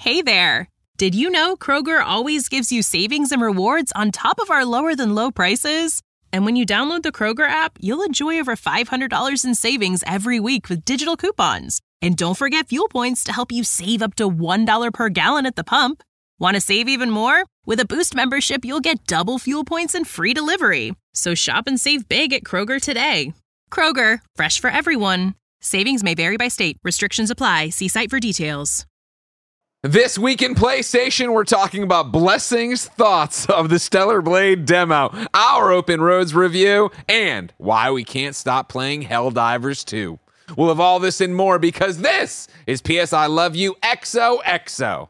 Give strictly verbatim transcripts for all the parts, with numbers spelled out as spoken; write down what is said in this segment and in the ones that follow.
Hey there! Did you know Kroger always gives you savings and rewards on top of our lower-than-low prices? And when you download the Kroger app, you'll enjoy over five hundred dollars in savings every week with digital coupons. And don't forget fuel points to help you save up to one dollar per gallon at the pump. Want to save even more? With a Boost membership, you'll get double fuel points and free delivery. So shop and save big at Kroger today. Kroger, fresh for everyone. Savings may vary by state. Restrictions apply. See site for details. This week in PlayStation, we're talking about Blessing's thoughts of the Stellar Blade demo, our Open Roads review, and why we can't stop playing Helldivers two. We'll have all this and more because this is P S I Love You X O X O.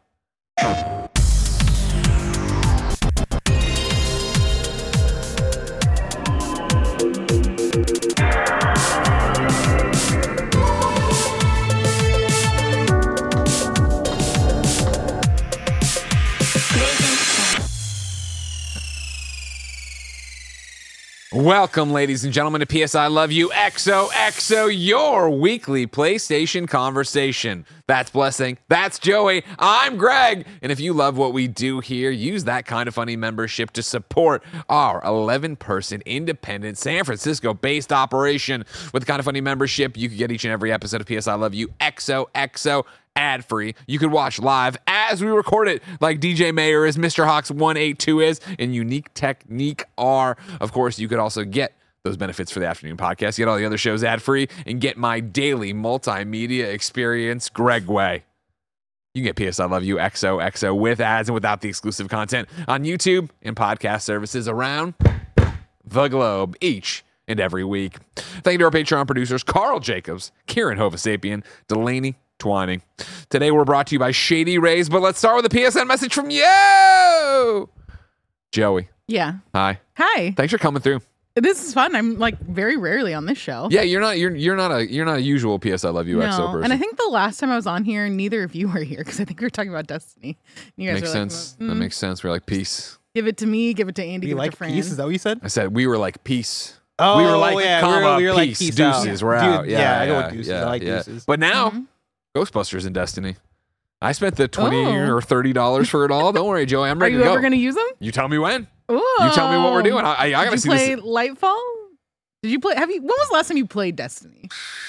Welcome, ladies and gentlemen, to P S I Love You X O X O, your weekly PlayStation conversation. That's Blessing. That's Joey. I'm Greg. And if you love what we do here, use that Kind of Funny membership to support our eleven-person independent San Francisco-based operation. With the Kind of Funny membership, you can get each and every episode of P S I Love You X O X O ad-free. You can watch live as we record it, like D J Mayer is, Mister Hawks one eighty-two is, and Unique Technique are. Of course, you could also get those benefits for the afternoon podcast, get all the other shows ad-free, and get my daily multimedia experience Greg way. You can get P S I Love You X O X O with ads and without the exclusive content on YouTube and podcast services around the globe each and every week. Thank you to our Patreon producers, Carl Jacobs, Kieran Hovasapian, Delaney Twining. Today we're brought to you by Shady Rays, but let's start with a P S N message from you, Joey. Yeah. Hi. Hi. Thanks for coming through. This is fun. I'm like very rarely on this show. Yeah, you're not. You're you're not a you're not a usual P S I Love You no. X O person. And I think the last time I was on here, neither of you were here because I think we were talking about Destiny. You guys makes were sense. Like, mm, that makes sense. We're like peace. Give it to me. Give it to Andy. You give like it to Fran. peace? Is that what you said? I said we were like peace. Oh, we were like yeah, comma, we were, we were like peace, peace deuces. out. We're Dude, out. Yeah, yeah, I go yeah, with deuces. yeah, I like yeah. deuces. But now, Mhm. Ghostbusters in Destiny. I spent the twenty Oh. or thirty dollars for it all. Don't worry, Joey. I'm Are ready you to go. ever going to use them? You tell me when. Ooh. You tell me what we're doing. I, I, I gotta Did see you play this. Lightfall? Did you play? Have you? When was the last time you played Destiny?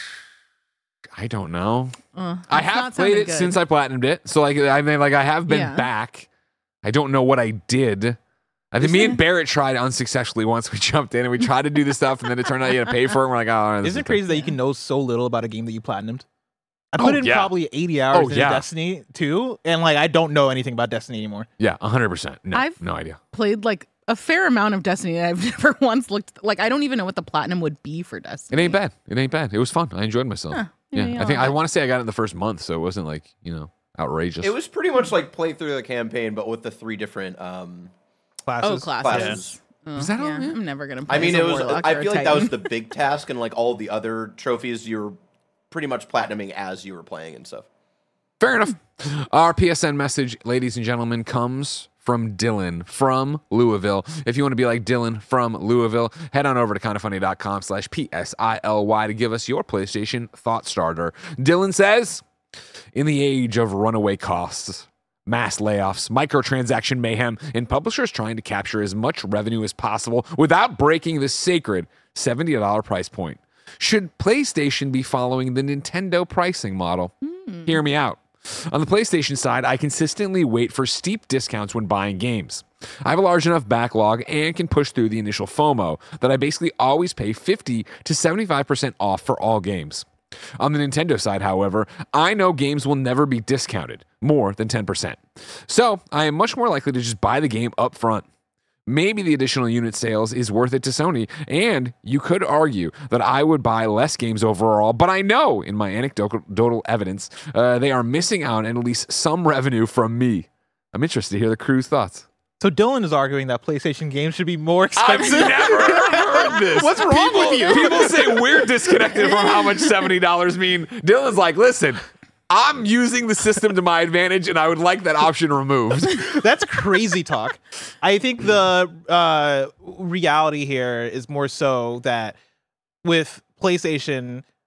I don't know. Uh, I that's have not played sounding it good. since I platinumed it. So like I mean like I have been Yeah. back. I don't know what I did. I think me and Barrett tried unsuccessfully once. We jumped in and we tried to do the stuff and then it turned out you had to pay for it. And we're like, oh, this Isn't is it crazy that you can know so little about a game that you platinumed? I Oh, put in yeah. probably eighty hours Oh, into yeah. Destiny two, and like I don't know anything about Destiny anymore. Yeah, one hundred percent. No, I've- no idea. Played like a fair amount of Destiny. And I've never once looked like I don't even know what the platinum would be for It Destiny. ain't bad. It ain't bad. It was fun. I enjoyed myself. Huh. Yeah, Yeah, I think yeah. I want to say I got it in the first month, so it wasn't like, you know, outrageous. It was pretty much like play through the campaign, but with the three different. Um, Classes. Oh, classes. Classes. Oh, Was that all yeah, it? I'm never gonna play I mean, as a it was. warlock I or a feel like that was titan. the big task, and like all the other trophies, you were pretty much platinuming as you were playing and stuff. Fair enough. Our P S N message, ladies and gentlemen, comes from Dylan from Louisville. If you want to be like Dylan from Louisville, head on over to kindafunny.com slash P S I L Y to give us your PlayStation thought starter. Dylan says, in the age of runaway costs, mass layoffs, microtransaction mayhem, and publishers trying to capture as much revenue as possible without breaking the sacred seventy dollars price point, should PlayStation be following the Nintendo pricing model? Hmm. Hear me out. On the PlayStation side, I consistently wait for steep discounts when buying games. I have a large enough backlog and can push through the initial FOMO that I basically always pay fifty to seventy-five percent off for all games. On the Nintendo side, however, I know games will never be discounted more than ten percent. So I am much more likely to just buy the game up front. Maybe the additional unit sales is worth it to Sony, and you could argue that I would buy less games overall, but I know in my anecdotal evidence uh, they are missing out on at least some revenue from me. I'm interested to hear the crew's thoughts. So Dylan is arguing that PlayStation games should be more I've expensive. never heard this. What's wrong People- with you? People say we're disconnected from how much seventy dollars mean. Dylan's like, listen, I'm using the system to my advantage, and I would like that option removed. That's crazy talk. I think the uh, reality here is more so that with PlayStation,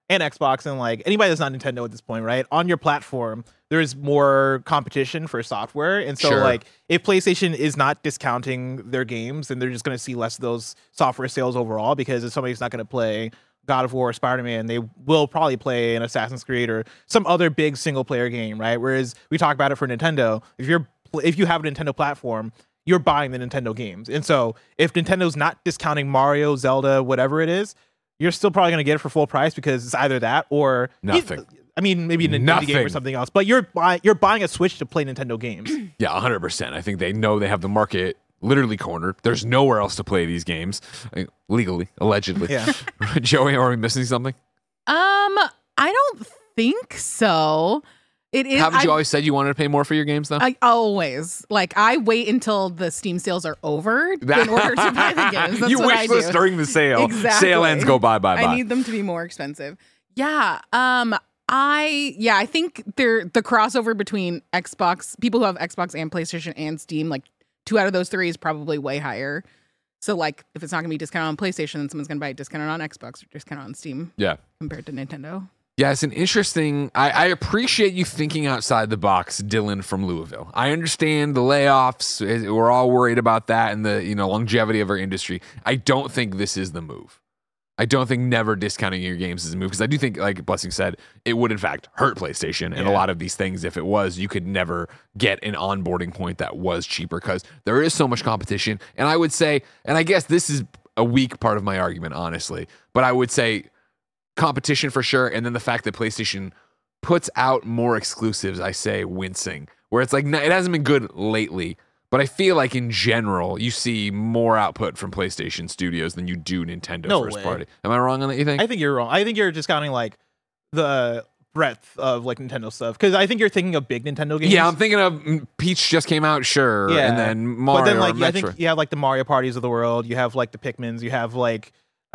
and Xbox and like anybody that's not Nintendo at this point, right? On your platform, there's more competition for software. And so Sure. like if PlayStation is not discounting their games, then they're just going to see less of those software sales overall, because if somebody's not going to play God of War or Spider-Man, they will probably play an Assassin's Creed or some other big single player game, right? Whereas we talk about it for Nintendo, if you're if you have a Nintendo platform, you're buying the Nintendo games. And so if Nintendo's not discounting Mario, Zelda, whatever it is, you're still probably going to get it for full price, because it's either that or Nothing. I mean, maybe an indie Nothing. game or something else, but you're buying you're buying a Switch to play Nintendo games. Yeah, one hundred percent. I think they know they have the market literally cornered. There's nowhere else to play these games I mean, legally, allegedly. Yeah. Joey, are we missing something? Um, I don't think so. It is. Haven't you I- always said you wanted to pay more for your games, though? I always like I wait until the Steam sales are over in order to buy the games. That's you what wish I list do. during the sale. Exactly. Sale ends, go bye, bye, bye. I need them to be more expensive. Yeah. Um. I yeah. I think they're the crossover between Xbox people who have Xbox and PlayStation and Steam. Like two out of those three is probably way higher. So like if it's not gonna be discounted on PlayStation, then someone's gonna buy it discounted on Xbox or discounted on Steam yeah. compared to Nintendo. Yeah, it's an interesting. I, I appreciate you thinking outside the box, Dylan from Louisville. I understand the layoffs. eh, We're all worried about that and the you know longevity of our industry. I don't think this is the move. I don't think never discounting your games is a move, because I do think, like Blessing said, it would in fact hurt PlayStation and a Yeah. lot of these things. If it was, you could never get an onboarding point that was cheaper, because there is so much competition. And I would say, and I guess this is a weak part of my argument, honestly, but I would say competition for sure, and then the fact that PlayStation puts out more exclusives, I say wincing, where it's like n- it hasn't been good lately, but I feel like in general you see more output from PlayStation Studios than you do Nintendo No first way. party. Am I wrong on that, you think? I think you're wrong. I think you're discounting like the breadth of like Nintendo stuff, because I think you're thinking of big Nintendo games. yeah, I'm thinking of mm, Peach just came out, sure, Yeah. and then Mario But then like or yeah, I Metroid. think you have like the Mario parties of the world, you have like the Pikmins, you have like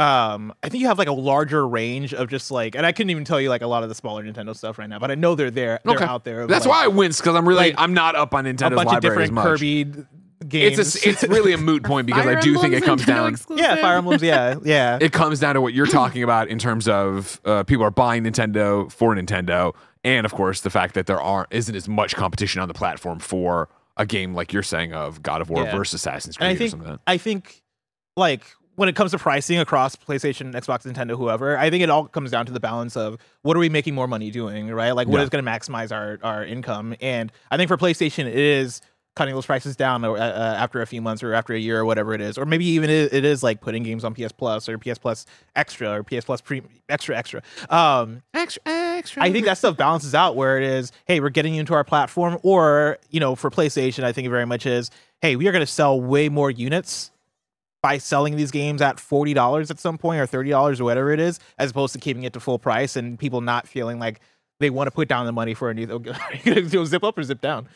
um I think you have like a larger range of just like, and I couldn't even tell you like a lot of the smaller Nintendo stuff right now, but I know they're there, they're Okay. out there. of, That's like, why I wince, because I'm really like, I'm not up on a Nintendo's bunch of library as different much. Kirby games. It's a, it's really a moot point, because Fire I do think it Emblem's comes Nintendo down. exclusive. yeah, Fire Emblems, yeah, yeah. It comes down to what you're talking about in terms of uh, people are buying Nintendo for Nintendo, and of course the fact that there aren't isn't as much competition on the platform for a game like you're saying of God of War Yeah. versus Assassin's And Creed I or think something. Like I think like when it comes to pricing across PlayStation, Xbox, Nintendo, whoever, I think it all comes down to the balance of what are we making more money doing, right? Like what Yeah. is going to maximize our our income? And I think for PlayStation, it is cutting those prices down uh, uh, after a few months or after a year or whatever it is, or maybe even it, it is like putting games on P S Plus or P S Plus Extra or P S Plus Pre Extra Extra. Um, extra, extra. I think that stuff balances out where it is, hey, we're getting you into our platform, or, you know, for PlayStation, I think it very much is, hey, we are going to sell way more units by selling these games at forty dollars at some point or thirty dollars or whatever it is, as opposed to keeping it to full price and people not feeling like they want to put down the money for a new, are you going to zip up or zip down?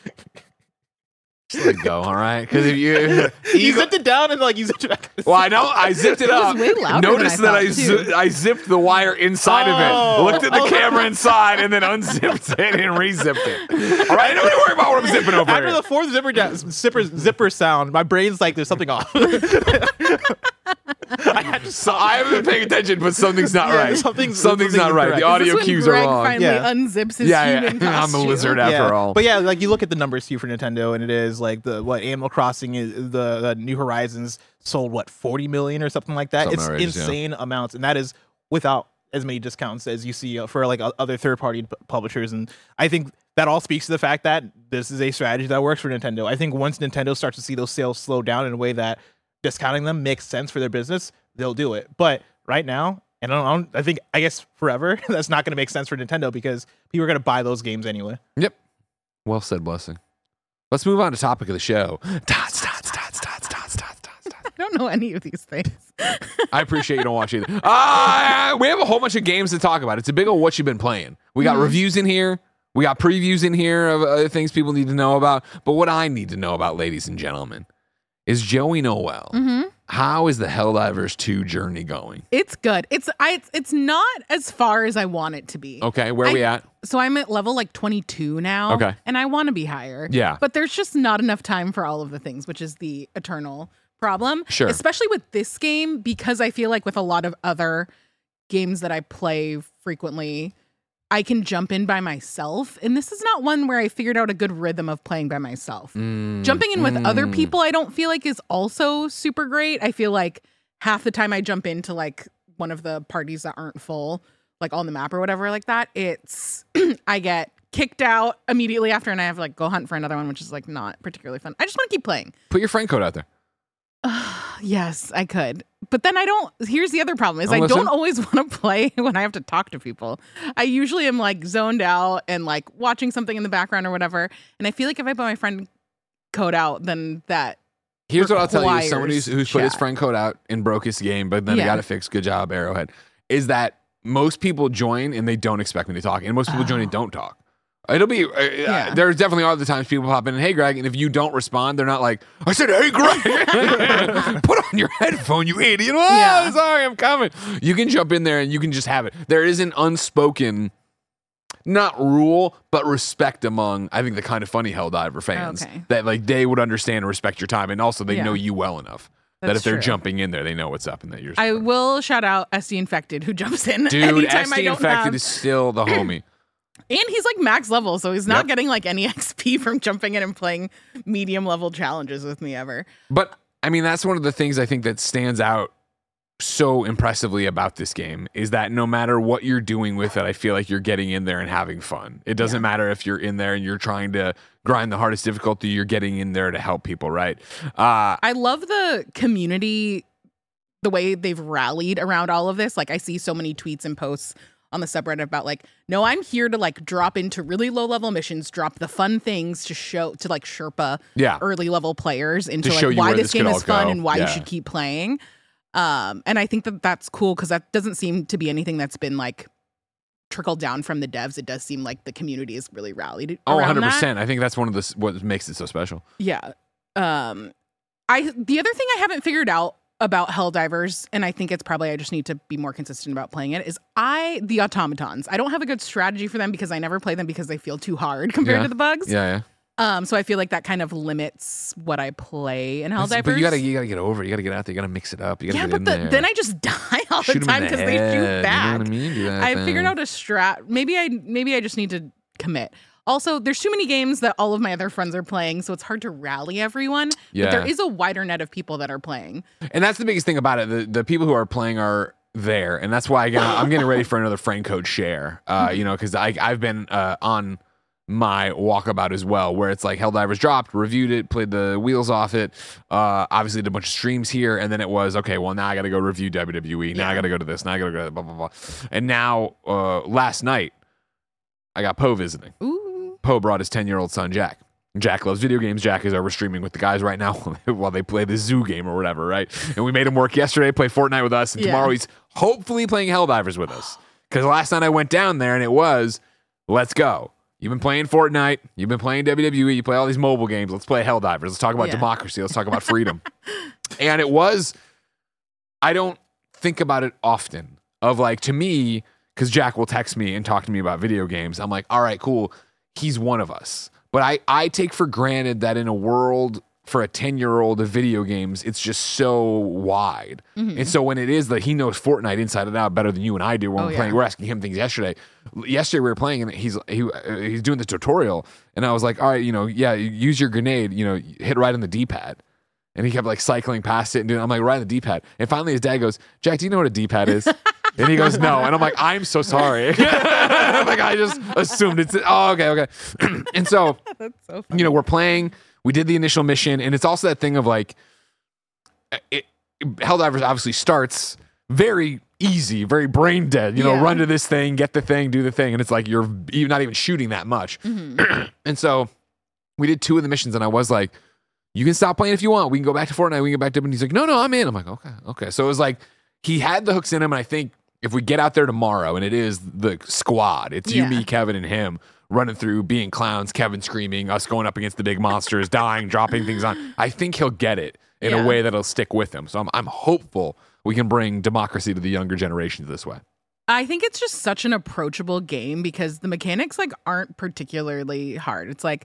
Just let it go, all right? Because if you, You you go- zipped it down and like you zipped it back. well, I know I zipped it It was up. way louder than Notice I that I thought, zi- too. I zipped the wire inside Oh. of it, looked at the Oh. camera inside, and then unzipped it and rezipped it. All right, nobody worry about what I'm zipping over After here. the fourth zipper, da- zipper zipper sound, my brain's like, there's something off. I had to So I haven't been paying attention, but something's not Yeah, right. something's- something's not something's right. The incorrect. audio This is when cues Greg are wrong. finally Yeah. unzips his Yeah, human yeah. I'm a costume. lizard after yeah. all. But yeah, like you look at the numbers too for Nintendo, and it is like the what Animal Crossing is the, the New Horizons sold what forty million or something like that. Something It's outrageous, yeah. insane amounts, and that is without as many discounts as you see uh, for like o- other third party p- publishers. And I think that all speaks to the fact that this is a strategy that works for Nintendo. I think once Nintendo starts to see those sales slow down in a way that discounting them makes sense for their business, they'll do it. But right now, and I don't, I think I guess forever, that's not going to make sense for Nintendo because people are going to buy those games anyway. Yep. Well said, Blessing. Let's move on to topic of the show. Dots, dots, dots, dots, dots, dots, dots, dots. I don't know any of these things. I appreciate you don't watch either. Uh, we have a whole bunch of games to talk about. It's a big old what you've been playing. We got reviews in here. We got previews in here of other things people need to know about. But what I need to know about, ladies and gentlemen, is Joey Noel. Mm-hmm. How is the Helldivers two journey going? It's good. It's I. It's, it's not as far as I want it to be. Okay, where I- we at? So I'm at level like twenty-two now. Okay. And I want to be higher. Yeah. But there's just not enough time for all of the things, which is the eternal problem. Sure. Especially with this game, because I feel like with a lot of other games that I play frequently, I can jump in by myself. And this is not one where I figured out a good rhythm of playing by myself. Mm, Jumping in with mm. other people, I don't feel like is also super great. I feel like half the time I jump into like one of the parties that aren't full, like on the map or whatever like that, it's I get kicked out immediately after and I have to like go hunt for another one, which is like not particularly fun. I just want to keep playing. Put your friend code out there. Yes, I could. But then I don't, here's the other problem is Oh, I listen. don't always want to play when I have to talk to people. I usually am like zoned out and like watching something in the background or whatever. And I feel like if I put my friend code out, then that Here's what I'll tell you. Someone requires who's, who's put his chat. friend code out and broke his game, but then Yeah. he got it fixed. Good job, Arrowhead. Is that most people join and they don't expect me to talk. And most people join and don't talk. It'll be, uh, Yeah. uh, there's definitely other times people pop in and, hey, Greg, and if you don't respond, they're not like, I said, hey, Greg, put on your headphone, you idiot. Oh, Yeah. sorry, I'm coming. You can jump in there and you can just have it. There is an unspoken, not rule, but respect among, I think, the Kind of Funny Helldiver fans Okay. that like they would understand and respect your time. And also they Yeah. know you well enough that That's if they're true. jumping in there, they know what's up and that you're I will shout out S D Infected who jumps in Dude, anytime I S D don't Infected have. is still the homie. And he's like max level, so he's not Yep. getting like any X P from jumping in and playing medium level challenges with me ever. But I mean, that's one of the things I think that stands out so impressively about this game is that no matter what you're doing with it, I feel like you're getting in there and having fun. It doesn't matter if you're in there and you're trying to grind the hardest difficulty, you're getting in there to help people, right? Uh, I love the community, the way they've rallied around all of this. Like I see so many tweets and posts on the subreddit about like, no, I'm here to like drop into really low level missions, drop the fun things to show to like Sherpa Yeah. early level players into To like show you why where this this game could is all fun go. and why Yeah. you should keep playing. Um, and I think that that's cool because that doesn't seem to be anything that's been like trickled down from the devs. It does seem like the community is really rallied. oh, around one hundred that. percent. I think that's one of the s- what makes it so special. Yeah. Um, I the other thing I haven't figured out about Helldivers, and I think it's probably I just need to be more consistent about playing it, is I the automatons. I don't have a good strategy for them because I never play them because they feel too hard compared Yeah. to the bugs. Yeah, yeah. Um, so I feel like that kind of limits what I play in That's- Helldivers. But you gotta, you gotta get over it. You gotta get out there. You gotta mix it up. You gotta yeah, get but in the, there. then I just die all Shoot the 'em in time the because they head, shoot back. You know what I mean? Do that I thing. figured out a strat. Maybe I maybe I just need to commit. Also, there's too many games that all of my other friends are playing, so it's hard to rally everyone. Yeah. But there is a wider net of people that are playing. And that's the biggest thing about it. The the people who are playing are there, and that's why again I'm getting ready for another friend code share. Uh, you know, because I I've been uh, on my walkabout as well, where it's like Helldivers dropped, reviewed it, played the wheels off it. Uh, obviously did a bunch of streams here, and then it was okay. Well, now I got to go review W W E. Now I Yeah. got to go to this. Now I got to go to blah blah blah. And now uh, last night I got Poe visiting. Ooh. Poe brought his ten-year-old son, Jack. Jack loves video games. Jack is over streaming with the guys right now while they play the zoo game or whatever, right? And we made him work yesterday, play Fortnite with us, and Yeah. tomorrow he's hopefully playing Helldivers with us. Because last night I went down there and it was, let's go. You've been playing Fortnite. You've been playing W W E. You play all these mobile games. Let's play Helldivers. Let's talk about Yeah. democracy. Let's talk about freedom. And it was, I don't think about it often of like, to me, because Jack will text me and talk to me about video games. I'm like, all right, cool. He's one of us. But I, I take for granted that in a world for a ten-year-old of video games, it's just so wide. Mm-hmm. And so when it is that he knows Fortnite inside and out better than you and I do when Oh, we're yeah. playing, we're asking him things yesterday. Yesterday we were playing and he's he uh, he's doing the tutorial, and I was like, all right, you know, yeah, use your grenade, you know, hit right on the D-pad. And he kept like cycling past it and doing. I'm like, right on the D-pad. And finally, his dad goes, "Jack, do you know what a D-pad is?" And he goes, "No." And I'm like, "I'm so sorry." Like I just assumed it's. Oh, okay, okay. And so, That's so funny. you know, we're playing. We did the initial mission, and it's also that thing of like, it, Helldivers obviously starts very easy, very brain dead. You know, Yeah. run to this thing, get the thing, do the thing, and it's like you're you're not even shooting that much. Mhm. And so, we did two of the missions, and I was like, you can stop playing if you want. We can go back to Fortnite. We can go back to, and he's like, no, no, I'm in. I'm like, okay, okay. So it was like, he had the hooks in him. And I think if we get out there tomorrow and it is the squad, it's you, Yeah. me, Kevin, and him running through, being clowns, Kevin screaming, us going up against the big monsters, dying, dropping things on. I think he'll get it in Yeah. a way that'll stick with him. So I'm, I'm hopeful we can bring democracy to the younger generations this way. I think it's just such an approachable game because the mechanics like aren't particularly hard. It's like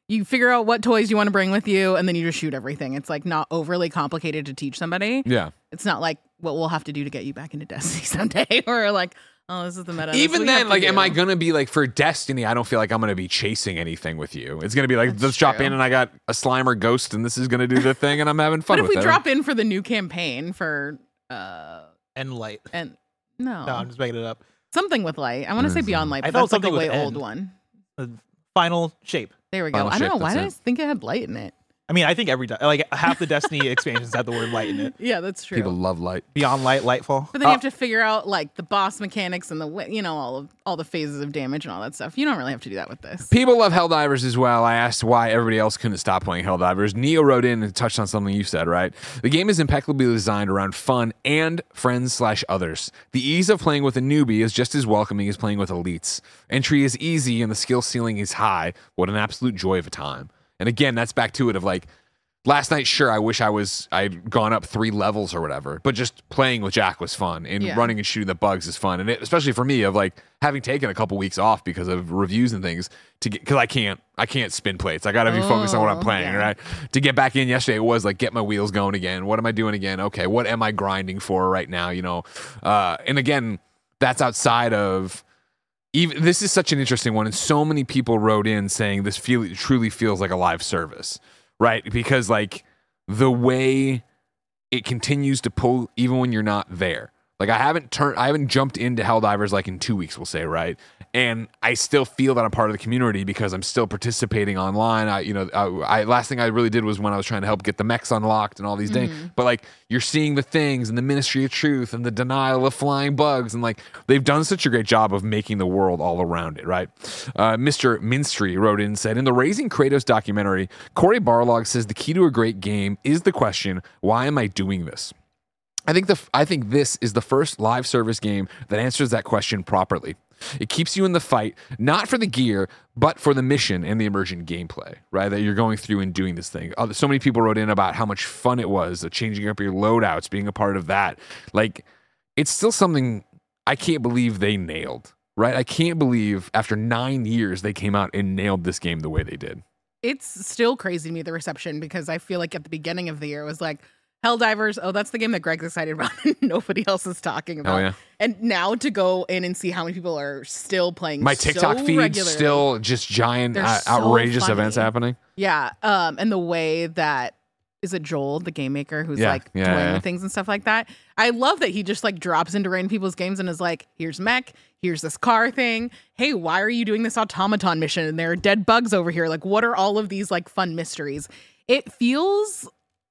You figure out what toys you want to bring with you, and then you just shoot everything. It's like not overly complicated to teach somebody. Yeah. It's not like what we'll have to do to get you back into Destiny someday, or like, oh, this is the meta. This is Even what you then, have to like, am do. I gonna be like for Destiny? I don't feel like I'm gonna be chasing anything with you. It's gonna be like That's let's drop true. in and I got a Slimer ghost and this is gonna do the thing and I'm having fun But if with we it. drop in for the new campaign for uh And light. and no, No, I'm just making it up. something with light. I want to say Mhm. Beyond Light, I but thought that's like a something with way old N. one. The final shape. There we go. Final I don't shape, know why that's did I it. think it had light in it. I mean, I think every di- like half the Destiny expansions have the word light in it. Yeah, that's true. People love light. Beyond light, lightfall. But then you Uh, have to figure out like the boss mechanics and the wa- you know all of all the phases of damage and all that stuff. You don't really have to do that with this. People love Helldivers as well. I asked why everybody else couldn't stop playing Helldivers. Neo wrote in and touched on something you said, right? The game is impeccably designed around fun and friends slash others. The ease of playing with a newbie is just as welcoming as playing with elites. Entry is easy and the skill ceiling is high. What an absolute joy of a time. And again, that's back to it of like, last night, sure, I wish I was, I'd gone up three levels or whatever, but just playing with Jack was fun and Yeah. running and shooting the bugs is fun. And it, especially for me of like having taken a couple weeks off because of reviews and things to get, cause I can't, I can't spin plates. I got to be focused on what I'm Oh, playing, yeah. right? To get back in yesterday, it was like, get my wheels going again. What am I doing again? Okay. What am I grinding for right now? You know? Uh, and again, that's outside of, even this is such an interesting one, and so many people wrote in saying this feel truly feels like a live service, right? Because like the way it continues to pull even when you're not there. Like I haven't turned, I haven't jumped into Helldivers like in two weeks, we'll say, right? And I still feel that I'm part of the community because I'm still participating online. I, you know, I, I last thing I really did was when I was trying to help get the mechs unlocked and all these things. But like you're seeing the things and the Ministry of Truth and the denial of flying bugs, and like they've done such a great job of making the world all around it, right? Uh, Mister Minstry wrote in and said, in the Raising Kratos documentary, Corey Barlog says the key to a great game is the question, why am I doing this? I think the I think this is the first live service game that answers that question properly. It keeps you in the fight, not for the gear, but for the mission and the emergent gameplay, right? That you're going through and doing this thing. Uh, So many people wrote in about how much fun it was, uh, changing up your loadouts, being a part of that. Like, it's still something I can't believe they nailed, right? I can't believe after nine years they came out and nailed this game the way they did. It's still crazy to me, the reception, because I feel like at the beginning of the year it was like Helldivers, oh, that's the game that Greg's excited about and nobody else is talking about. Oh, yeah. And now to go in and see how many people are still playing My TikTok so feed regularly. still just giant, They're uh, so outrageous funny. events happening. Yeah. Um, and the way that is it Joel, the game maker, who's Yeah, like yeah, toying yeah. with things and stuff like that. I love that he just like drops into random people's games and is like, here's mech, here's this car thing. Hey, why are you doing this automaton mission? And there are dead bugs over here. Like, what are all of these like fun mysteries? It feels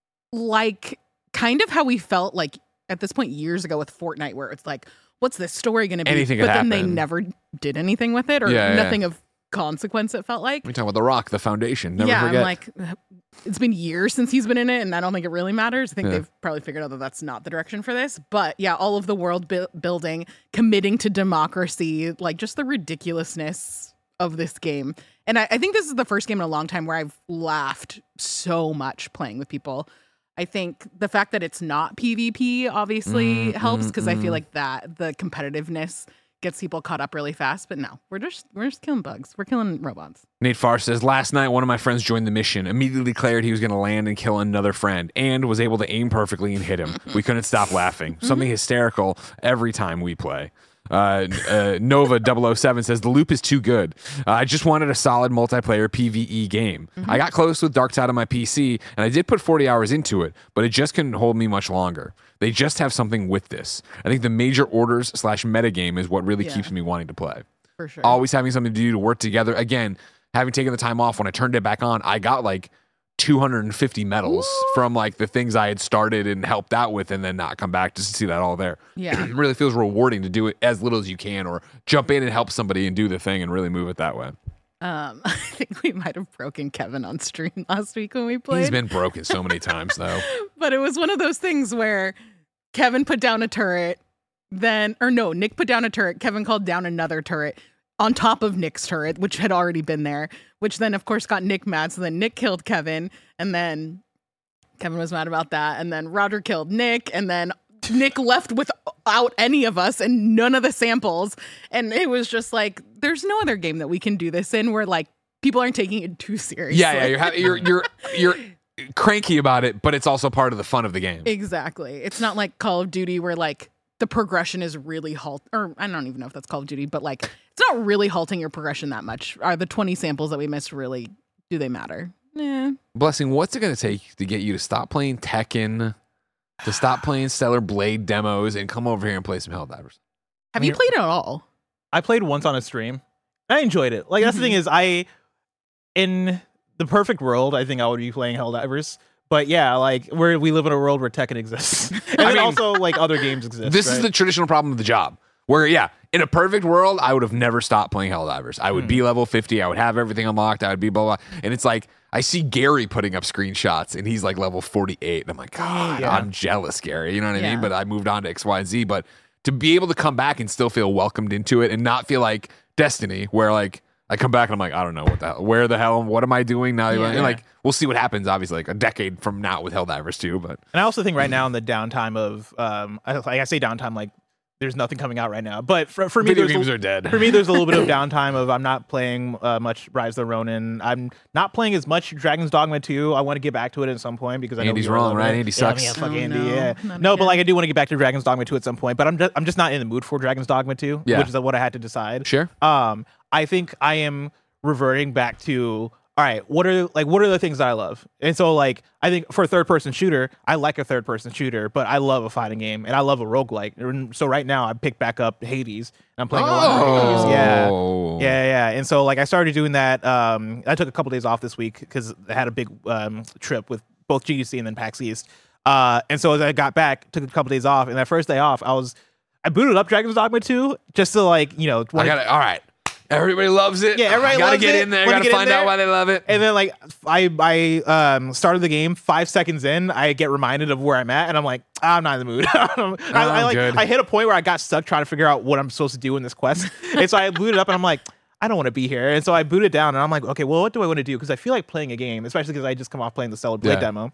like kind of how we felt like at this point years ago with Fortnite, where it's like, what's this story going to be? Anything but could then they happen. never did anything with it, or Yeah, yeah. nothing of consequence, it felt like. We're talking about The Rock, the foundation. Never yeah, forget. I'm like, it's been years since he's been in it, and I don't think it really matters. I think Yeah. they've probably figured out that that's not the direction for this. But yeah, all of the world bu- building, committing to democracy, like just the ridiculousness of this game. And I, I think this is the first game in a long time where I've laughed so much playing with people. I think the fact that it's not PvP obviously Mm, helps, mm, because I feel mm. like that the competitiveness gets people caught up really fast. But no, we're just we're just killing bugs. We're killing robots. Nate Farr says, last night, one of my friends joined the mission, immediately declared he was going to land and kill another friend, and was able to aim perfectly and hit him. We couldn't stop laughing. Something hysterical every time we play. Uh, uh, Nova double oh seven says, the loop is too good. Uh, I just wanted a solid multiplayer PvE game. I got close with Dark Side on my P C, and I did put forty hours into it, but it just couldn't hold me much longer. They just have something with this. I think the major orders slash metagame is what really Yeah. keeps me wanting to play. For sure. Always having something to do to work together. Again, having taken the time off, when I turned it back on, I got like two hundred fifty medals from like the things I had started and helped out with, and then not come back just to see that all there. Yeah. It really feels rewarding to do it as little as you can, or jump in and help somebody and do the thing and really move it that way. Um, I think we might have broken Kevin on stream last week when we played. He's been broken so many times though. But it was one of those things where Kevin put down a turret, then, or no, Nick put down a turret. Kevin called down another turret on top of Nick's turret, which had already been there, which then, of course, got Nick mad. So then Nick killed Kevin, and then Kevin was mad about that. And then Roger killed Nick, and then Nick left without any of us and none of the samples. And it was just like, there's no other game that we can do this in where like people aren't taking it too seriously. Yeah, yeah, you're ha- you're you're you're cranky about it, but it's also part of the fun of the game. Exactly. It's not like Call of Duty where like the progression is really halt, or I don't even know if that's Call of Duty, but like it's not really halting your progression that much. Are the twenty samples that we missed really, do they matter? Nah. Blessing, what's it going to take to get you to stop playing Tekken, to stop playing Stellar Blade demos, and come over here and play some Helldivers? Have you played it at all? I played once on a stream. I enjoyed it. Like, that's Mhm. the thing is, I, in the perfect world, I think I would be playing Helldivers. But yeah, like, where we live in a world where Tekken exists. And I then mean, also, like, other games exist. This right? is the traditional problem of the job. Where, yeah, in a perfect world, I would have never stopped playing Helldivers. I would Mm. be level fifty. I would have everything unlocked. I would be blah, blah. And it's like, I see Gary putting up screenshots, and he's like level forty-eight. And I'm like, God, Yeah. I'm jealous, Gary. You know what I Yeah. mean? But I moved on to X, Y, and Z. But to be able to come back and still feel welcomed into it and not feel like Destiny, where like, I come back and I'm like, I don't know what the hell, where the hell, what am I doing now? Yeah. And like, we'll see what happens, obviously, like a decade from now with Helldivers too. But And I also think right now in the downtime of, um, I, like I say downtime, like there's nothing coming out right now. But for, for me, video there's games a, are dead. For me, there's a little bit of downtime of I'm not playing uh, much Rise of the Ronin. I'm not playing as much Dragon's Dogma two. I want to get back to it at some point because I know Andy's we all wrong, love right? it. Andy Yeah, sucks. Yeah, fuck Oh, Andy. no. Yeah, Not no, but again. like I do want to get back to Dragon's Dogma two at some point. But I'm just, I'm just not in the mood for Dragon's Dogma two, Yeah. which is what I had to decide. Sure. Um, I think I am reverting back to, all right, what are like what are the things that I love? And so like I think for a third person shooter, I like a third person shooter, but I love a fighting game and I love a roguelike. And so right now I picked back up Hades and I'm playing a lot of Hades. Yeah. Oh. Yeah, yeah. And so like I started doing that. Um I took a couple days off this week because I had a big um trip with both G D C and then PAX East. Uh and so as I got back, took a couple days off, and that first day off, I was I booted up Dragon's Dogma two just to like, you know, I got it. All right. Everybody loves it. Yeah, everybody I gotta loves get it. in there. Wanna Gotta get in find out there. why they love it. And then like I I um started the game five seconds in, I get reminded of where I'm at, and I'm like, I'm not in the mood. I, I like good. I hit a point where I got stuck trying to figure out what I'm supposed to do in this quest, and so I booted up, and I'm like, I don't want to be here, and so I booted down, and I'm like, okay, well, what do I want to do? Because I feel like playing a game, especially because I just come off playing the Stellar Blade Yeah. demo,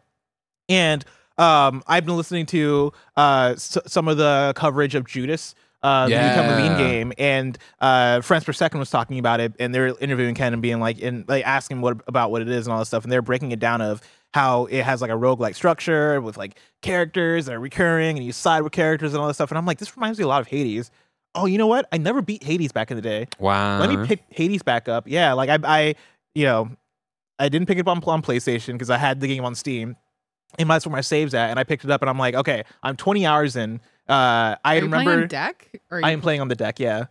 and um I've been listening to uh s- some of the coverage of Judas. Uh, the new Ken Yeah. Levine game, and uh, Friends Per Second was talking about it, and they're interviewing Ken and being like, and like asking what about what it is and all this stuff, and they're breaking it down of how it has like a roguelike structure with like characters that are recurring, and you side with characters and all this stuff, and I'm like, this reminds me a lot of Hades. Oh, you know what? I never beat Hades back in the day. Wow. Let me pick Hades back up. Yeah, like I, I, you know, I didn't pick it up on, on PlayStation because I had the game on Steam, and that's where my saves at, and I picked it up, and I'm like, okay, I'm twenty hours in. Uh, I Are you remember. playing on deck? Or are you I am playing on the deck, yeah.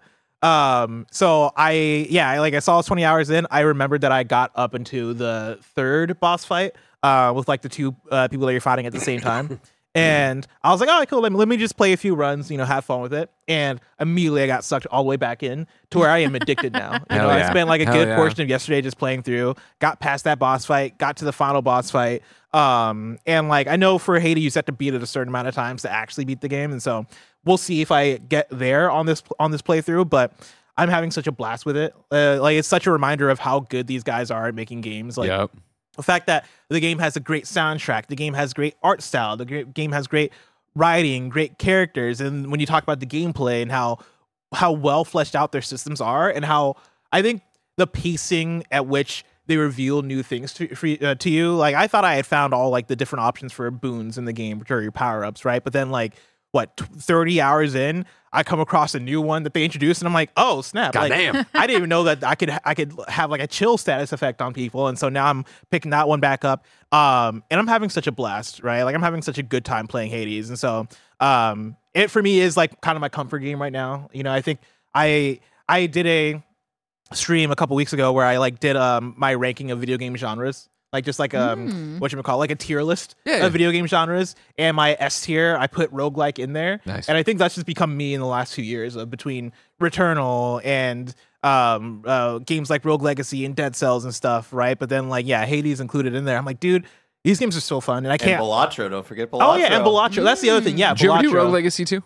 Um, so I, yeah, I, like I saw I was twenty hours in. I remembered that I got up into the third boss fight, uh, with like the two uh, people that you're fighting at the same time. And I was like, all right, cool. Let me, let me just play a few runs, you know, have fun with it. And immediately I got sucked all the way back in to where I am addicted now. You Hell know, yeah. I spent like a Hell good yeah. portion of yesterday just playing through, got past that boss fight, got to the final boss fight. Um, and like, I know for Hades, you just have to beat it a certain amount of times to actually beat the game. And so we'll see if I get there on this, on this playthrough, but I'm having such a blast with it. Uh, like it's such a reminder of how good these guys are at making games. Like, Yep. the fact that the game has a great soundtrack, the game has great art style, the great game has great writing, great characters, and when you talk about the gameplay and how how well fleshed out their systems are, and how I think the pacing at which they reveal new things to for, uh, to you, like I thought I had found all like the different options for boons in the game, which are your power ups, right? But then like what thirty hours in, I come across a new one that they introduced, and I'm like, oh snap! Like, Goddamn. I didn't even know that I could I could have like a chill status effect on people, and so now I'm picking that one back up. Um, and I'm having such a blast, right? Like I'm having such a good time playing Hades, and so um, it for me is like kind of my comfort game right now. You know, I think I I did a stream a couple weeks ago where I like did um my ranking of video game genres. Like just like um what you call like a tier list Yeah. of video game genres, and my S tier I put roguelike in there. Nice. And I think that's just become me in the last few years of between Returnal and um uh, games like Rogue Legacy and Dead Cells and stuff, right? But then like yeah, Hades included in there. I'm like, dude, these games are so fun, and I And can't. Balatro, don't forget Balatro. Oh yeah, and Balatro. That's the other thing. Yeah, Did you ever do Balatro. Rogue Legacy too?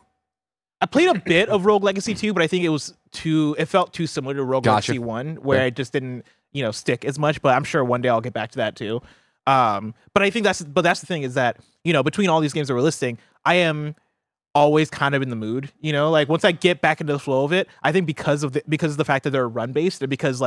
I played a bit of Rogue Legacy two, but I think it was too. It felt too similar to Rogue Gotcha. Legacy one, where Yeah. it just didn't, you know, stick as much. But I'm sure one day I'll get back to that too. Um, but I think that's. But that's the thing is that you know between all these games that we're listing, I am always kind of in the mood. You know, like once I get back into the flow of it, I think because of the because of the fact that they're run based, and because like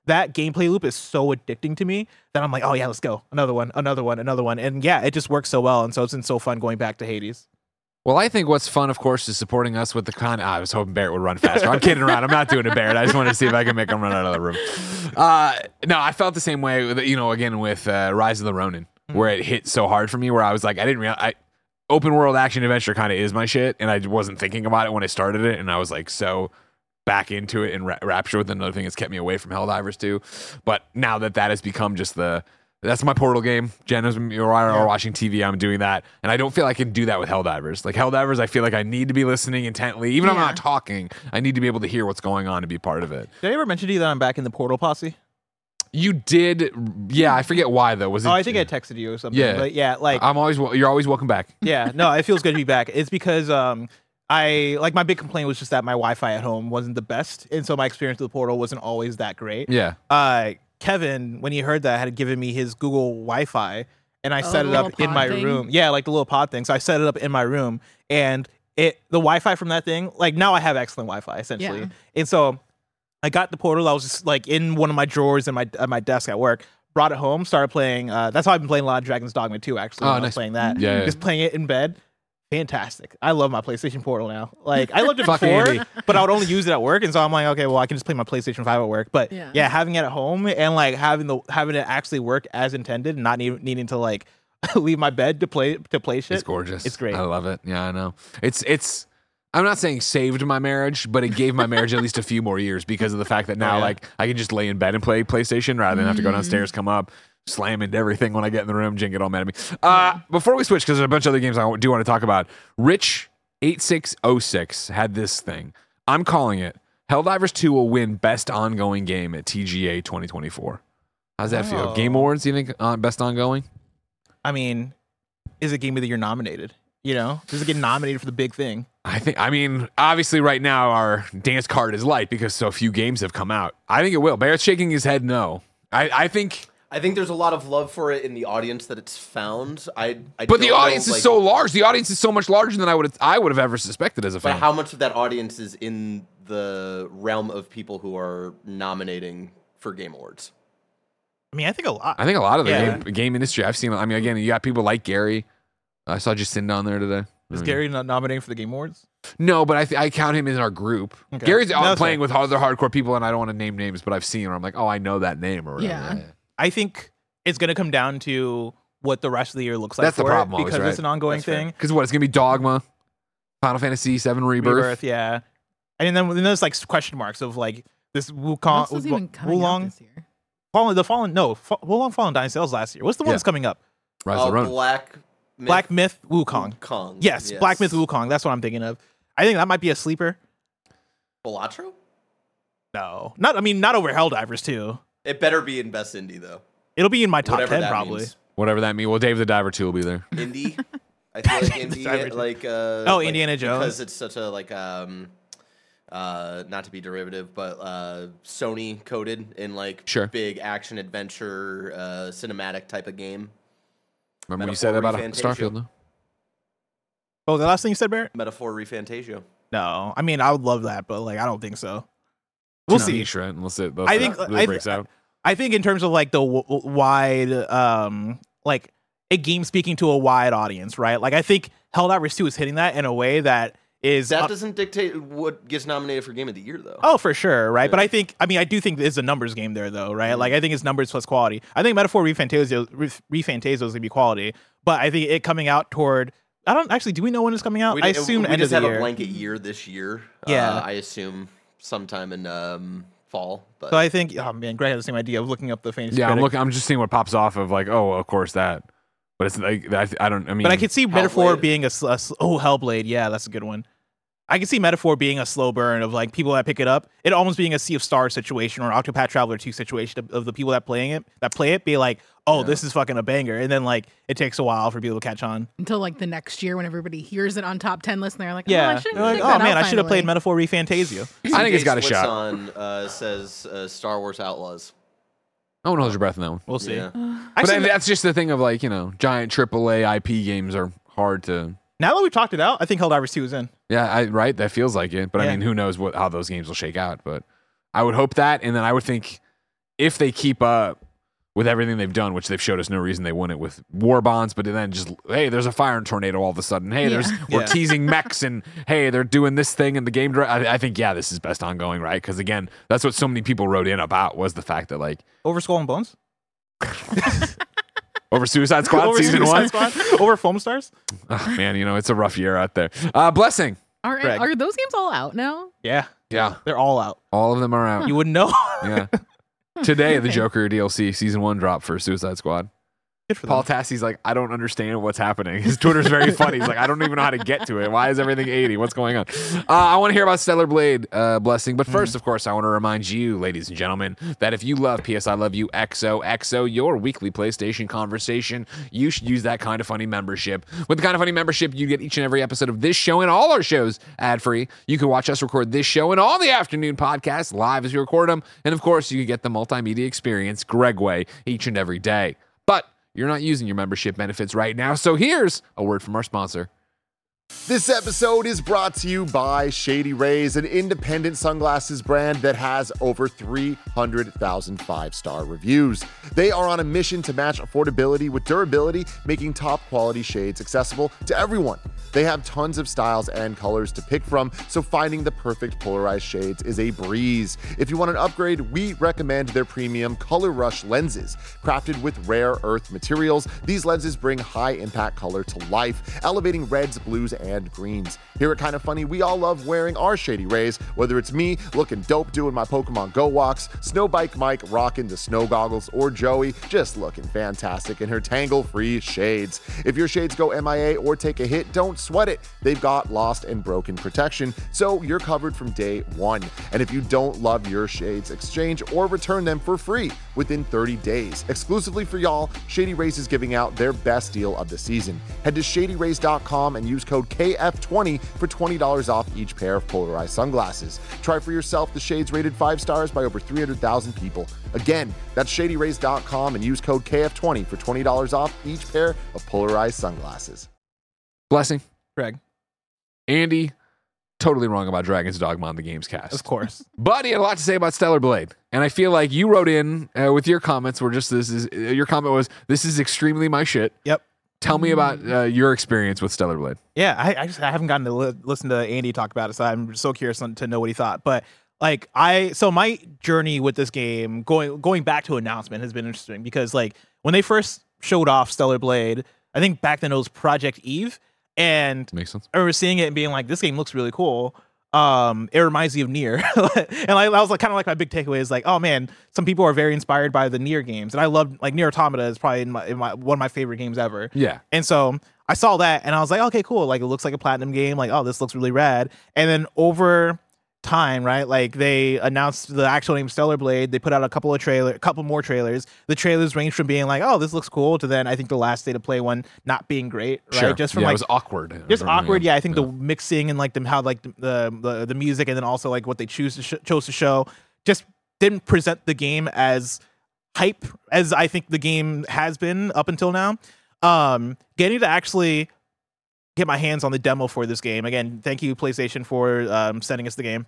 that gameplay loop is so addicting to me that I'm like, oh yeah, let's go. Another one, another one, another one. And yeah, it just works so well. And so it's been so fun going back to Hades. Well, I think what's fun, of course, is supporting us with the con. I was hoping Barrett would run faster. I'm kidding around. I'm not doing it, Barrett. I just wanted to see if I can make him run out of the room. Uh, no, I felt the same way, with, you know, again, with uh, Rise of the Ronin, mm-hmm. where it hit so hard for me, where I was like, I didn't realize, I, open world action adventure kind of is my shit, and I wasn't thinking about it when I started it, and I was like so back into it and ra- rapture with another thing that's kept me away from Helldivers too. But now that that has become just the, that's my Portal game. Jen is, or I are watching T V. I'm doing that. And I don't feel I can do that with Helldivers. Like Helldivers, I feel like I need to be listening intently. Even if Yeah. I'm not talking, I need to be able to hear what's going on to be part of it. Did I ever mention to you that I'm back in the Portal posse? You did. Yeah, I forget why though. Was it? Oh, I think I texted you or something. Yeah. But yeah, like, I'm always, you're always welcome back. yeah, no, it feels good to be back. It's because um, I, like, my big complaint was just that my Wi-Fi at home wasn't the best. And so my experience with the Portal wasn't always that great. Yeah. Uh, Kevin, when he heard that, had given me his Google Wi-Fi, and I Oh, set the it up little in pod my thing? room. Yeah, like the little pod thing. So I set it up in my room, and it the Wi-Fi from that thing, like now I have excellent Wi-Fi essentially. Yeah. And so I got the Portal. I was just like in one of my drawers in my at my desk at work. Brought it home, started playing. Uh, that's how I've been playing a lot of Dragon's Dogma too. Actually, Oh, when I was nice. playing that. Yeah, yeah. Just playing it in bed. Fantastic. I love my PlayStation Portal now. Like, I loved it Fuck before, Andy. but I would only use it at work, and so I'm like, okay, well, I can just play my PlayStation five at work. But yeah, Yeah. having it at home and like having the having it actually work as intended, and not need, needing to like leave my bed to play to play shit. It's gorgeous. It's great. I love it. Yeah, I know. It's it's. I'm not saying saved my marriage, but it gave my marriage at least a few more years because of the fact that now, Oh, yeah. like, I can just lay in bed and play PlayStation rather than have to go downstairs, come up, slam into everything when I get in the room. Jen get all mad at me. Uh, before we switch, because there's a bunch of other games I do want to talk about. Rich eight six oh six had this thing. I'm calling it. Helldivers two will win Best Ongoing Game at T G A twenty twenty-four. How's that feel? Oh. Game Awards, you think? Uh, best Ongoing? I mean, is it game of the year nominated? You know, does it get nominated for the big thing? I think, I mean, obviously right now our dance card is light because so few games have come out. I think it will. Barrett's shaking his head no. I, I think, I think there's a lot of love for it in the audience that it's found. I, I but the don't know, audience is like- so large. The audience is so much larger than I would I would have ever suspected as a But fan. how much of that audience is in the realm of people who are nominating for Game Awards? I mean, I think a lot. I think a lot of the Yeah. game, game industry, I've seen, I mean, again, you got people like Gary. I saw Jacinda on there today. Is I mean, Gary not nominating for the Game Awards? No, but I, th- I count him in our group. Okay. Gary's No, out that's playing fair. with other hardcore people, and I don't want to name names, but I've seen, or I'm like, oh, I know that name, or whatever. Yeah. I think it's going to come down to what the rest of the year looks like. That's the for it, problem always, because right? it's an ongoing That's fair. thing. Because what, it's going to be Dogma, Final Fantasy seven Rebirth. Rebirth, yeah. And then, then there's like question marks of like this What Wukong, else is even coming out Wulong, this year? Fallen, the Fallen, no, Fa- Wulong Fallen Dynasty sales last year. What's the one Yeah. that's coming up? Rise Uh, of the Ronin. Black Myth, Black Myth Wukong. Kong. Yes, Black Myth Wukong. That's what I'm thinking of. I think that might be a sleeper. Balatro? No, not. I mean, not over Helldivers too. It better be in Best Indie though. It'll be in my top Whatever ten that probably. means. Whatever that means. Well, Dave the Diver two will be there. Indie. I feel like The Diver indie, too. like uh, Oh, like, Indiana Jones. because it's such a like um, uh, not to be derivative, but uh, Sony coded in like Sure. big action adventure, uh, cinematic type of game. Remember when you said that about Metaphor Starfield, no? Oh, the last thing you said, Barrett? Metaphor Refantasio. No, I mean I would love that, but like I don't think so. We'll Too see. niche, right? Unless it, I think- really I- breaks out. I think in terms of like the w- w- wide, um, like a game speaking to a wide audience, right? Like I think Helldivers two is hitting that in a way that is That uh, doesn't dictate what gets nominated for Game of the Year, though. oh for sure, right? Yeah. But I think I mean I do think it's a numbers game there though, right? Like I think it's numbers plus quality. I think Metaphor Refantasio Re- Refantasio is gonna be quality, but I think it coming out toward I don't actually do we know when it's coming out? we, I di- assume we end just of the have year. a blanket year this year. Yeah. uh, I assume sometime in um, fall. But So I think oh man, Greg has the same idea of looking up the fantasy. Yeah, I'm critic. looking. I'm just seeing what pops off of like, oh, of course that. But it's like I, I don't. I mean, But I could see Metaphor Hellblade. being a, sl- a sl- oh Hellblade, yeah, that's a good one. I can see Metaphor being a slow burn of like people that pick it up. It almost being a Sea of Stars situation or Octopath Traveler two situation of, of the people that playing it that play it be like, oh, Yeah. this is fucking a banger, and then like it takes a while for people to catch on. Until like the next year when everybody hears it on top ten list and they're like, oh, Yeah, I should they're like, check oh that man, out I should have played finally." Metaphor Refantasio. I think it's got a Splits shot. On uh, says uh, Star Wars Outlaws. I won't hold your breath on that one. We'll see. Yeah. But Actually, then that's just the thing of like you know, giant triple A I P games are hard to. now that we've talked it out, I think Helldivers two is in. Yeah, I, right. That feels like it. But I Yeah. mean, who knows what how those games will shake out? But I would hope that, and then I would think if they keep up with everything they've done, which they've showed us no reason they wouldn't with war bonds, but then just, hey, there's a fire and tornado all of a sudden. Hey, there's Yeah. we're Yeah. teasing mechs and hey, they're doing this thing in the game. I, I think, yeah, this is best ongoing, right? Because again, that's what so many people wrote in about was the fact that like Over Skull and Bones? over Suicide Squad Over season Suicide one. Squad? Over Foam Stars? Oh, man, you know, it's a rough year out there. Uh, Blessing. Are, Greg. are those games all out now? Yeah. Yeah. They're all out. All of them are out. You wouldn't know. Yeah. Today, the Joker D L C season one dropped for Suicide Squad. Good for Paul them. Tassie's like, I don't understand what's happening. His Twitter's very funny. He's like, I don't even know how to get to it. Why is everything eighty? What's going on? Uh, I want to hear about Stellar Blade uh, Blessing. But first, of course, I want to remind you, ladies and gentlemen, that if you love P S I Love You X O X O, your weekly PlayStation conversation, you should use that Kind of Funny membership. With the Kind of Funny membership, you get each and every episode of this show and all our shows ad-free. You can watch us record this show and all the afternoon podcasts live as we record them. And, of course, you can get the multimedia experience Greg way each and every day. But you're not using your membership benefits right now, so here's a word from our sponsor. This episode is brought to you by Shady Rays, an independent sunglasses brand that has over three hundred thousand five-star reviews. They are on a mission to match affordability with durability, making top-quality shades accessible to everyone. They have tons of styles and colors to pick from, so finding the perfect polarized shades is a breeze. If you want an upgrade, we recommend their premium Color Rush lenses. Crafted with rare earth materials, these lenses bring high-impact color to life, elevating reds, blues, and greens. Here at Kind of Funny, we all love wearing our Shady Rays, whether it's me looking dope doing my Pokemon Go walks, Snowbike Mike rocking the snow goggles, or Joey just looking fantastic in her tangle-free shades. If your shades go M I A or take a hit, don't sweat it. They've got lost and broken protection, so you're covered from day one. And if you don't love your shades, exchange or return them for free within thirty days. Exclusively for y'all, Shady Rays is giving out their best deal of the season. Head to shady rays dot com and use code K F twenty for twenty dollars off each pair of polarized sunglasses. Try for yourself the shades rated five stars by over three hundred thousand people. Again, that's shady rays dot com and use code K F twenty for twenty dollars off each pair of polarized sunglasses. Blessing. Greg. Andy, totally wrong about Dragon's Dogma on the Games Cast. Of course. But he had a lot to say about Stellar Blade. And I feel like you wrote in uh, with your comments were just this is, uh, your comment was, this is extremely my shit. Yep. Tell me about uh, your experience with Stellar Blade. Yeah, I, I just I haven't gotten to li- listen to Andy talk about it, so I'm so curious on, to know what he thought. But like I, so my journey with this game, going going back to announcement, has been interesting because like when they first showed off Stellar Blade, I think back then it was Project Eve, and Makes sense. I remember seeing it and being like, this game looks really cool. Um, it reminds me of Nier, and like, that was like kind of like my big takeaway is like, oh man, some people are very inspired by the Nier games, and I love like Nier Automata is probably in my, in my one of my favorite games ever. Yeah. And so I saw that and I was like, okay, cool. Like it looks like a platinum game. Like, oh, this looks really rad. And then over time, right? Like they announced the actual name Stellar Blade. They put out a couple of trailer, a couple more trailers. The trailers range from being like, oh, this looks cool, to then I think the last State of Play one not being great, right? Sure. Just from yeah, like it was awkward. just From, awkward. you know, Yeah, I think the mixing and like the how like the, the the the music and then also like what they choose to sh- chose to show just didn't present the game as hype as I think the game has been up until now. Um, getting to actually get my hands on the demo for this game again. Thank you, PlayStation, for um, sending us the game.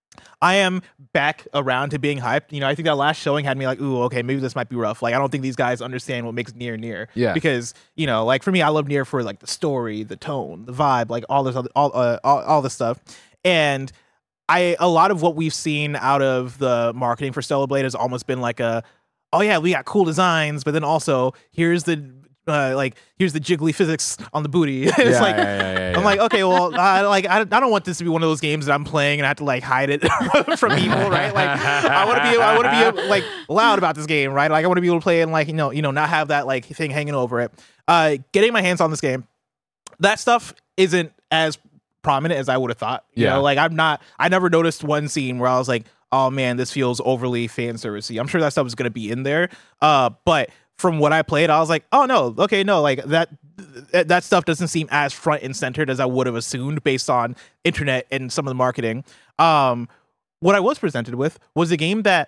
I am back around to being hyped. You know, I think that last showing had me like, ooh, okay, maybe this might be rough. Like, I don't think these guys understand what makes Nier Nier. Yeah. Because, you know, like for me, I love Nier for like the story, the tone, the vibe, like all this other, all, uh, all, all this stuff. And I, a lot of what we've seen out of the marketing for Stellar Blade has almost been like a, oh yeah, we got cool designs, but then also here's the, uh, like, here's the jiggly physics on the booty. It's Yeah, like, yeah, yeah, yeah, I'm yeah. like, okay, well, I, like, I, I don't want this to be one of those games that I'm playing and I have to like hide it from people, right? Like, I want to be, I want to be like loud about this game, right? Like, I want to be able to play it and like, you know, you know, not have that like thing hanging over it. Uh, getting my hands on this game, that stuff isn't as prominent as I would have thought. You Yeah. know, like I'm not, I never noticed one scene where I was like, oh man, this feels overly fan servicey. I'm sure that stuff is going to be in there. Uh, but from what I played, I was like, oh no, okay, no, like that that stuff doesn't seem as front and centered as I would have assumed based on internet and some of the marketing. Um, what I was presented with was a game that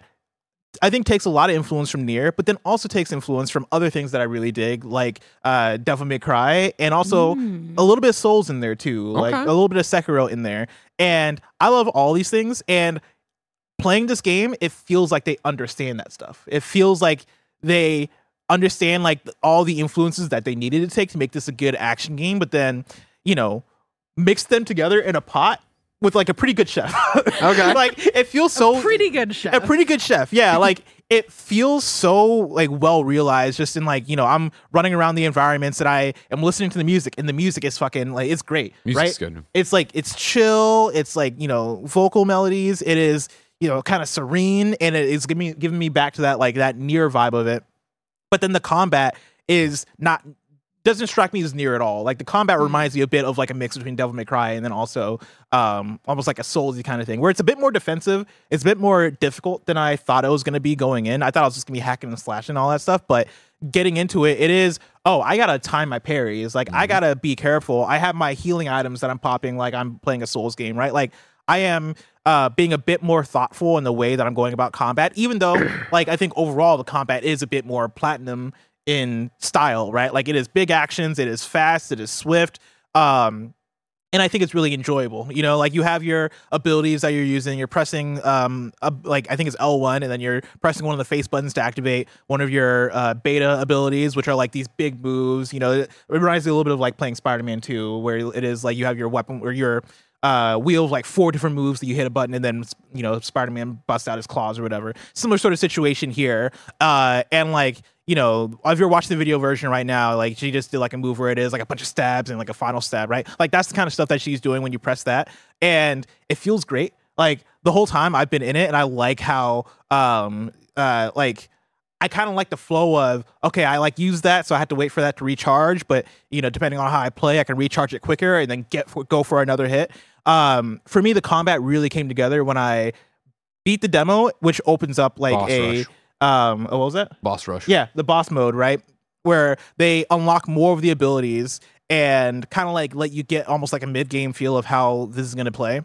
I think takes a lot of influence from Nier, but then also takes influence from other things that I really dig, like uh, Devil May Cry, and also a little bit of Souls in there too, like Okay. a little bit of Sekiro in there. And I love all these things, and playing this game, it feels like they understand that stuff. It feels like they understand like all the influences that they needed to take to make this a good action game, but then, you know, mix them together in a pot with like a pretty good chef. Okay. Like it feels so A pretty good chef. a pretty good chef. Yeah. Like it feels so like well realized just in like, you know, I'm running around the environments and I am listening to the music and the music is fucking like, it's great. Music's right? good. It's like, it's chill. It's like, you know, vocal melodies. It is, you know, kind of serene, and it is giving me, giving me back to that, like that near vibe of it. But then the combat is not, doesn't strike me as near at all. Like the combat reminds me a bit of like a mix between Devil May Cry and then also um, almost like a Soulsy kind of thing, where it's a bit more defensive. It's a bit more difficult than I thought it was going to be going in. I thought I was just going to be hacking and slashing and all that stuff, but getting into it, it is, oh, I got to time my parries. Like I got to be careful. I have my healing items that I'm popping like I'm playing a Souls game, right? Like I am uh, being a bit more thoughtful in the way that I'm going about combat, even though like I think overall the combat is a bit more Platinum in style, right? Like it is big actions, it is fast, it is swift, um, and I think it's really enjoyable. You know, like you have your abilities that you're using, you're pressing, um, a, like I think it's L one, and then you're pressing one of the face buttons to activate one of your uh, beta abilities, which are like these big moves. You know, it, it reminds me a little bit of like playing Spider-Man two, where it is like you have your weapon, or your uh, wheel of like four different moves that you hit a button, and then you know Spider-Man busts out his claws or whatever. Similar sort of situation here, uh, and like. You know, if you're watching the video version right now, like she just did like a move where it is like a bunch of stabs and like a final stab, right? Like that's the kind of stuff that she's doing when you press that. And it feels great. Like the whole time I've been in it, and I like how um uh like I kind of like the flow of, okay, I like use that, so I have to wait for that to recharge, but you know, depending on how I play, I can recharge it quicker and then get for, go for another hit. Um for me, the combat really came together when I beat the demo, which opens up like Boss a rush. Um, oh, what was that? Boss rush. Yeah, the boss mode, right? Where they unlock more of the abilities and kind of like let you get almost like a mid-game feel of how this is going to play.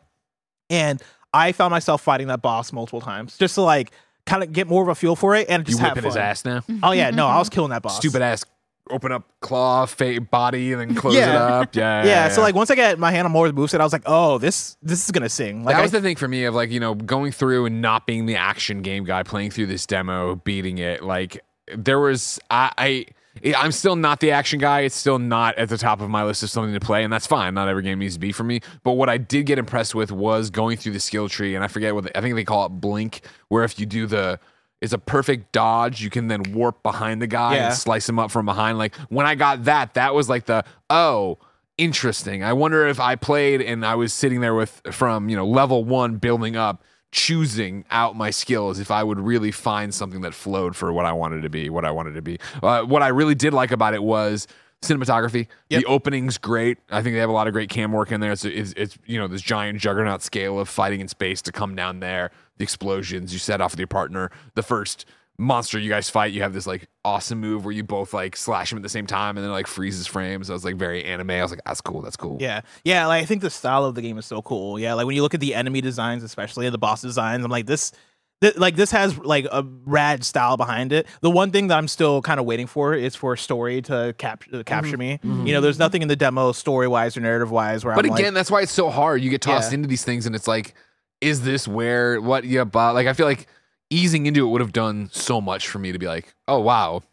And I found myself fighting that boss multiple times just to like kind of get more of a feel for it and just You have whipping fun. his ass now? Oh yeah, no, I was killing that boss. Stupid ass. Open up claw, fa- body, and then close Yeah. it up. Yeah, Yeah, yeah, so yeah. like once I get my hand on more of the moveset, I was like, oh, this this is gonna sing. Like that I, was the thing for me of like, you know, going through and not being the action game guy, playing through this demo, beating it. Like there was, I, I, I'm still not the action guy. It's still not at the top of my list of something to play, and that's fine. Not every game needs to be for me. But what I did get impressed with was going through the skill tree, and I forget what, the, I think they call it Blink, where if you do the, it's a perfect dodge, you can then warp behind the guy Yeah. and slice him up from behind. Like when I got that, that was like the, oh, interesting. I wonder if I played and I was sitting there with from, you know, level one building up, choosing out my skills, if I would really find something that flowed for what I wanted to be, what I wanted to be. Uh, what I really did like about it was cinematography. Yep. The opening's great. I think they have a lot of great cam work in there. It's, it's, it's, you know, this giant juggernaut scale of fighting in space to come down there. The explosions you set off with your partner. The first monster you guys fight, you have this like awesome move where you both like slash him at the same time and then like freezes frames. I was like very anime. I was like, that's cool. That's cool. Yeah, yeah. Like I think the style of the game is so cool. Yeah, like when you look at the enemy designs, especially the boss designs, I'm like this, th- like this has like a rad style behind it. The one thing that I'm still kind of waiting for is for story to cap- uh, capture me. You know, there's nothing in the demo story wise or narrative wise where But I'm again, like, that's why it's so hard. You get tossed Yeah. into these things and it's like, is this where what you bought? Like I feel like easing into it would have done so much for me to be like, oh wow,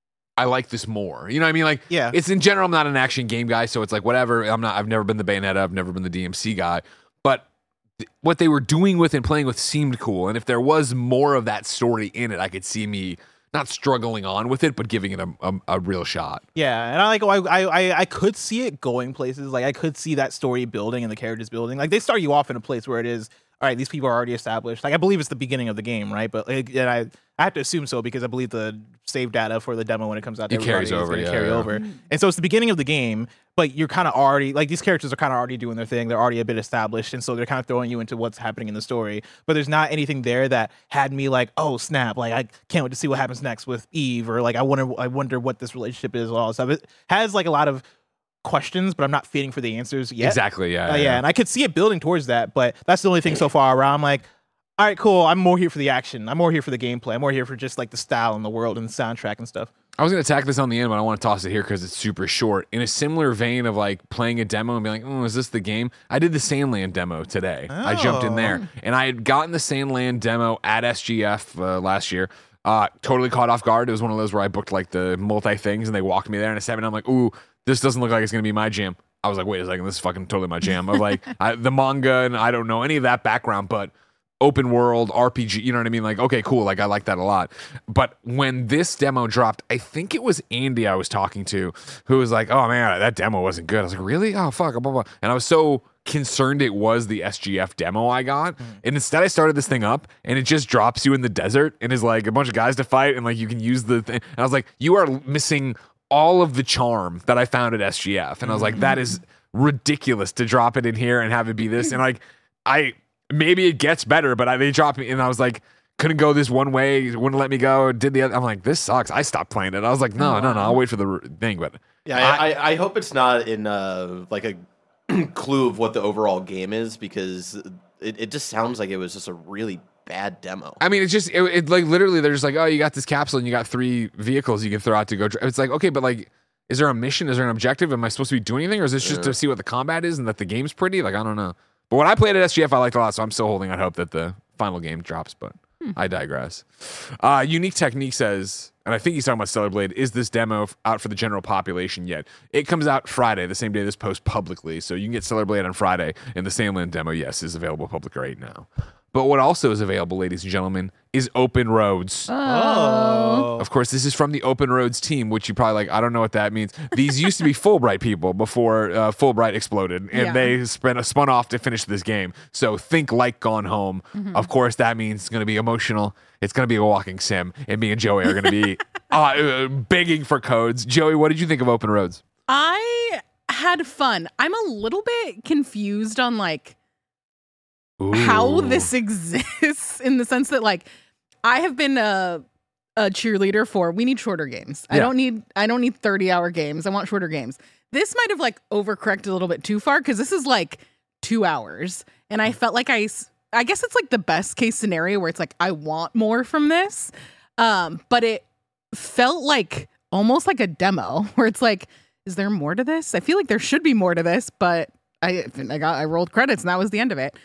I like this more. You know what I mean? Like, Yeah. It's in general, I'm not an action game guy, so it's like whatever. I'm not. I've never been the Bayonetta. I've never been the D M C guy. But th- what they were doing with and playing with seemed cool. And if there was more of that story in it, I could see me not struggling on with it, but giving it a a, a real shot. yeah, and I like, I, I, I could see it going places. Like I could see that story building and the characters building. Like they start you off in a place where it is, all right, these people are already established. Like I believe it's the beginning of the game, right? But like, and I, I have to assume so because I believe the save data for the demo when it comes out, to It carries everybody is over, gonna yeah, carry yeah. over. And so it's the beginning of the game, but you're kind of already like these characters are kind of already doing their thing. They're already a bit established, and so they're kind of throwing you into what's happening in the story. But there's not anything there that had me like, oh snap! Like I can't wait to see what happens next with Eve, or like I wonder, I wonder what this relationship is. All that stuff. It has like a lot of questions, but I'm not feeding for the answers yet. Exactly. Yeah. Uh, yeah, and I could see it building towards that, but that's the only thing so far where I'm like, all right, cool. I'm more here for the action. I'm more here for the gameplay. I'm more here for just like the style and the world and the soundtrack and stuff. I was going to tack this on the end, but I want to toss it here because it's super short. In a similar vein of like playing a demo and being like, oh, is this the game? I did the Sandland demo today. Oh. I jumped in there. And I had gotten the Sandland demo at S G F uh, last year. Uh, totally caught off guard. It was one of those where I booked like the multi things and they walked me there and I sat and I'm like, ooh, this doesn't look like it's going to be my jam. I was like, wait a second, this is fucking totally my jam. Of like I, the manga and I don't know any of that background, but open world R P G, you know what I mean? Like, okay, cool. Like, I like that a lot. But when this demo dropped, I think it was Andy I was talking to who was like, oh man, that demo wasn't good. I was like, really? Oh, fuck. Blah, blah. And I was so concerned it was the S G F demo I got. Mm. And instead I started this thing up and it just drops you in the desert and is like a bunch of guys to fight and like you can use the thing. And I was like, you are missing all of the charm that I found at S G F. And I was like, that is ridiculous to drop it in here and have it be this. And like, I... maybe it gets better, but I, they dropped me, and I was like, couldn't go this one way, wouldn't let me go, did the other. I'm like, this sucks. I stopped playing it. I was like, no, oh, no, no, I'll wait for the thing. But yeah, I, I, I hope it's not in uh, like a clue of what the overall game is, because it, it just sounds like it was just a really bad demo. I mean, it's just, it, it like literally, they're just like, oh, you got this capsule and you got three vehicles you can throw out to go. Dr-. It's like, okay, but like, is there a mission? Is there an objective? Am I supposed to be doing anything? Or is this just yeah. to see what the combat is and that the game's pretty? Like, I don't know. But when I played at S G F, I liked it a lot, so I'm still holding out hope that the final game drops, but hmm. I digress. Uh, Unique Technique says, and I think he's talking about Stellar Blade, is this demo f- out for the general population yet? It comes out Friday, the same day this posts publicly, so you can get Stellar Blade on Friday, and the Sandland demo, yes, is available public right now. But what also is available, ladies and gentlemen, is Open Roads. Oh. Of course, this is from the Open Roads team, which you probably like, I don't know what that means. These used to be Fulbright people before uh, Fulbright exploded, and yeah. they spun, spun off to finish this game. So think like Gone Home. Mm-hmm. Of course, that means it's going to be emotional. It's going to be a walking sim, and me and Joey are going to be uh, begging for codes. Joey, what did you think of Open Roads? I had fun. I'm a little bit confused on like, Ooh. how this exists in the sense that like I have been a, a cheerleader for we need shorter games. Yeah. I don't need I don't need thirty hour games. I want shorter games. This might have like overcorrected a little bit too far because this is like two hours and I felt like I I guess it's like the best case scenario where it's like I want more from this, um, but it felt like almost like a demo where it's like, is there more to this? I feel like there should be more to this, but I I got I rolled credits and that was the end of it.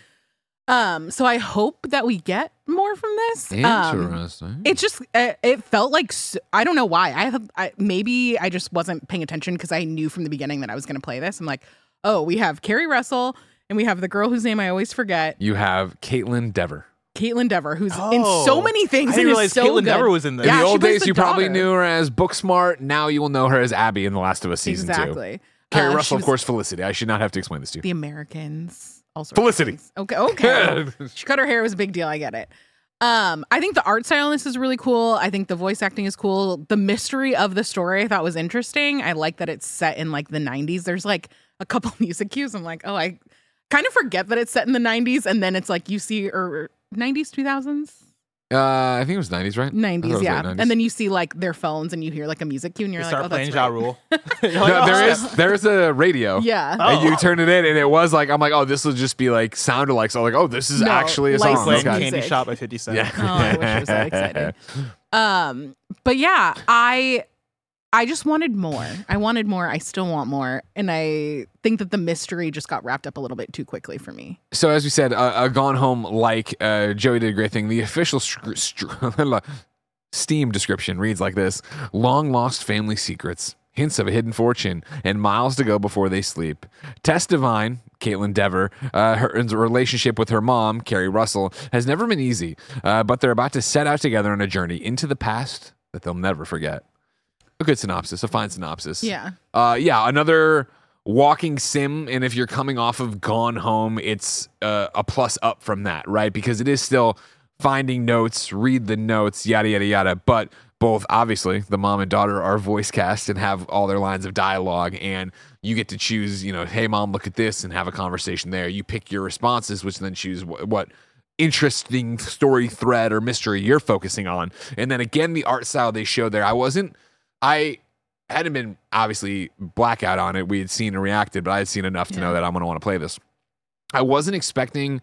Um, so I hope that we get more from this. Interesting. Um, it just it, it felt like so, I don't know why. I have I, maybe I just wasn't paying attention because I knew from the beginning that I was going to play this. I'm like, oh, we have Carrie Russell and we have the girl whose name I always forget. You have Caitlin Dever. Caitlin Dever, who's oh, in so many things. I didn't realize so Caitlin good. Dever was in this. In yeah, the old days, the you daughter. probably knew her as Booksmart. Now you will know her as Abby in The Last of Us season exactly. two. Carrie uh, Russell, of course, Felicity. I should not have to explain this to you. The Americans. Also Felicity. Okay, okay. She cut her hair, it was a big deal. I get it. Um, I think the art style in this is really cool. I think the voice acting is cool. The mystery of the story I thought was interesting. I like that it's set in like the nineties. There's like a couple music cues. I'm like, oh, I kind of forget that it's set in the nineties, and then it's like you see or nineties, two thousands. Uh, I think it was nineties, right? nineties, yeah. nineties. And then you see like their phones and you hear like a music cue and you're you like, start oh, playing that's Ja right. Rule. No, like, there oh. is there's a radio. Yeah. And you turn it in and it was like, I'm like, oh, this will just be like sound alike. So like, oh, this is No, actually a song. licensed Okay. music. Candy Shop by fifty Cent. Yeah. Oh, I wish it was that exciting. Um, but yeah, I I just wanted more. I wanted more. I still want more. And I think that the mystery just got wrapped up a little bit too quickly for me. So as we said, uh, a Gone Home like uh, Joey did a great thing. The official str- str- Steam description reads like this: long lost family secrets, hints of a hidden fortune, and miles to go before they sleep. Tess Devine, Caitlin Dever, uh, her relationship with her mom, Carrie Russell, has never been easy, uh, but they're about to set out together on a journey into the past that they'll never forget. A good synopsis, a fine synopsis. Yeah. Uh, yeah, another walking sim, and if you're coming off of Gone Home, it's uh, a plus up from that, right? Because it is still finding notes, read the notes, yada, yada, yada. But both, obviously, the mom and daughter are voice cast and have all their lines of dialogue, and you get to choose, you know, hey, mom, look at this, and have a conversation there. You pick your responses, which then choose what, what interesting story thread or mystery you're focusing on. And then again, the art style they showed there, I wasn't, I hadn't been obviously blackout on it. We had seen and reacted, but I had seen enough to Yeah. know that I'm going to want to play this. I wasn't expecting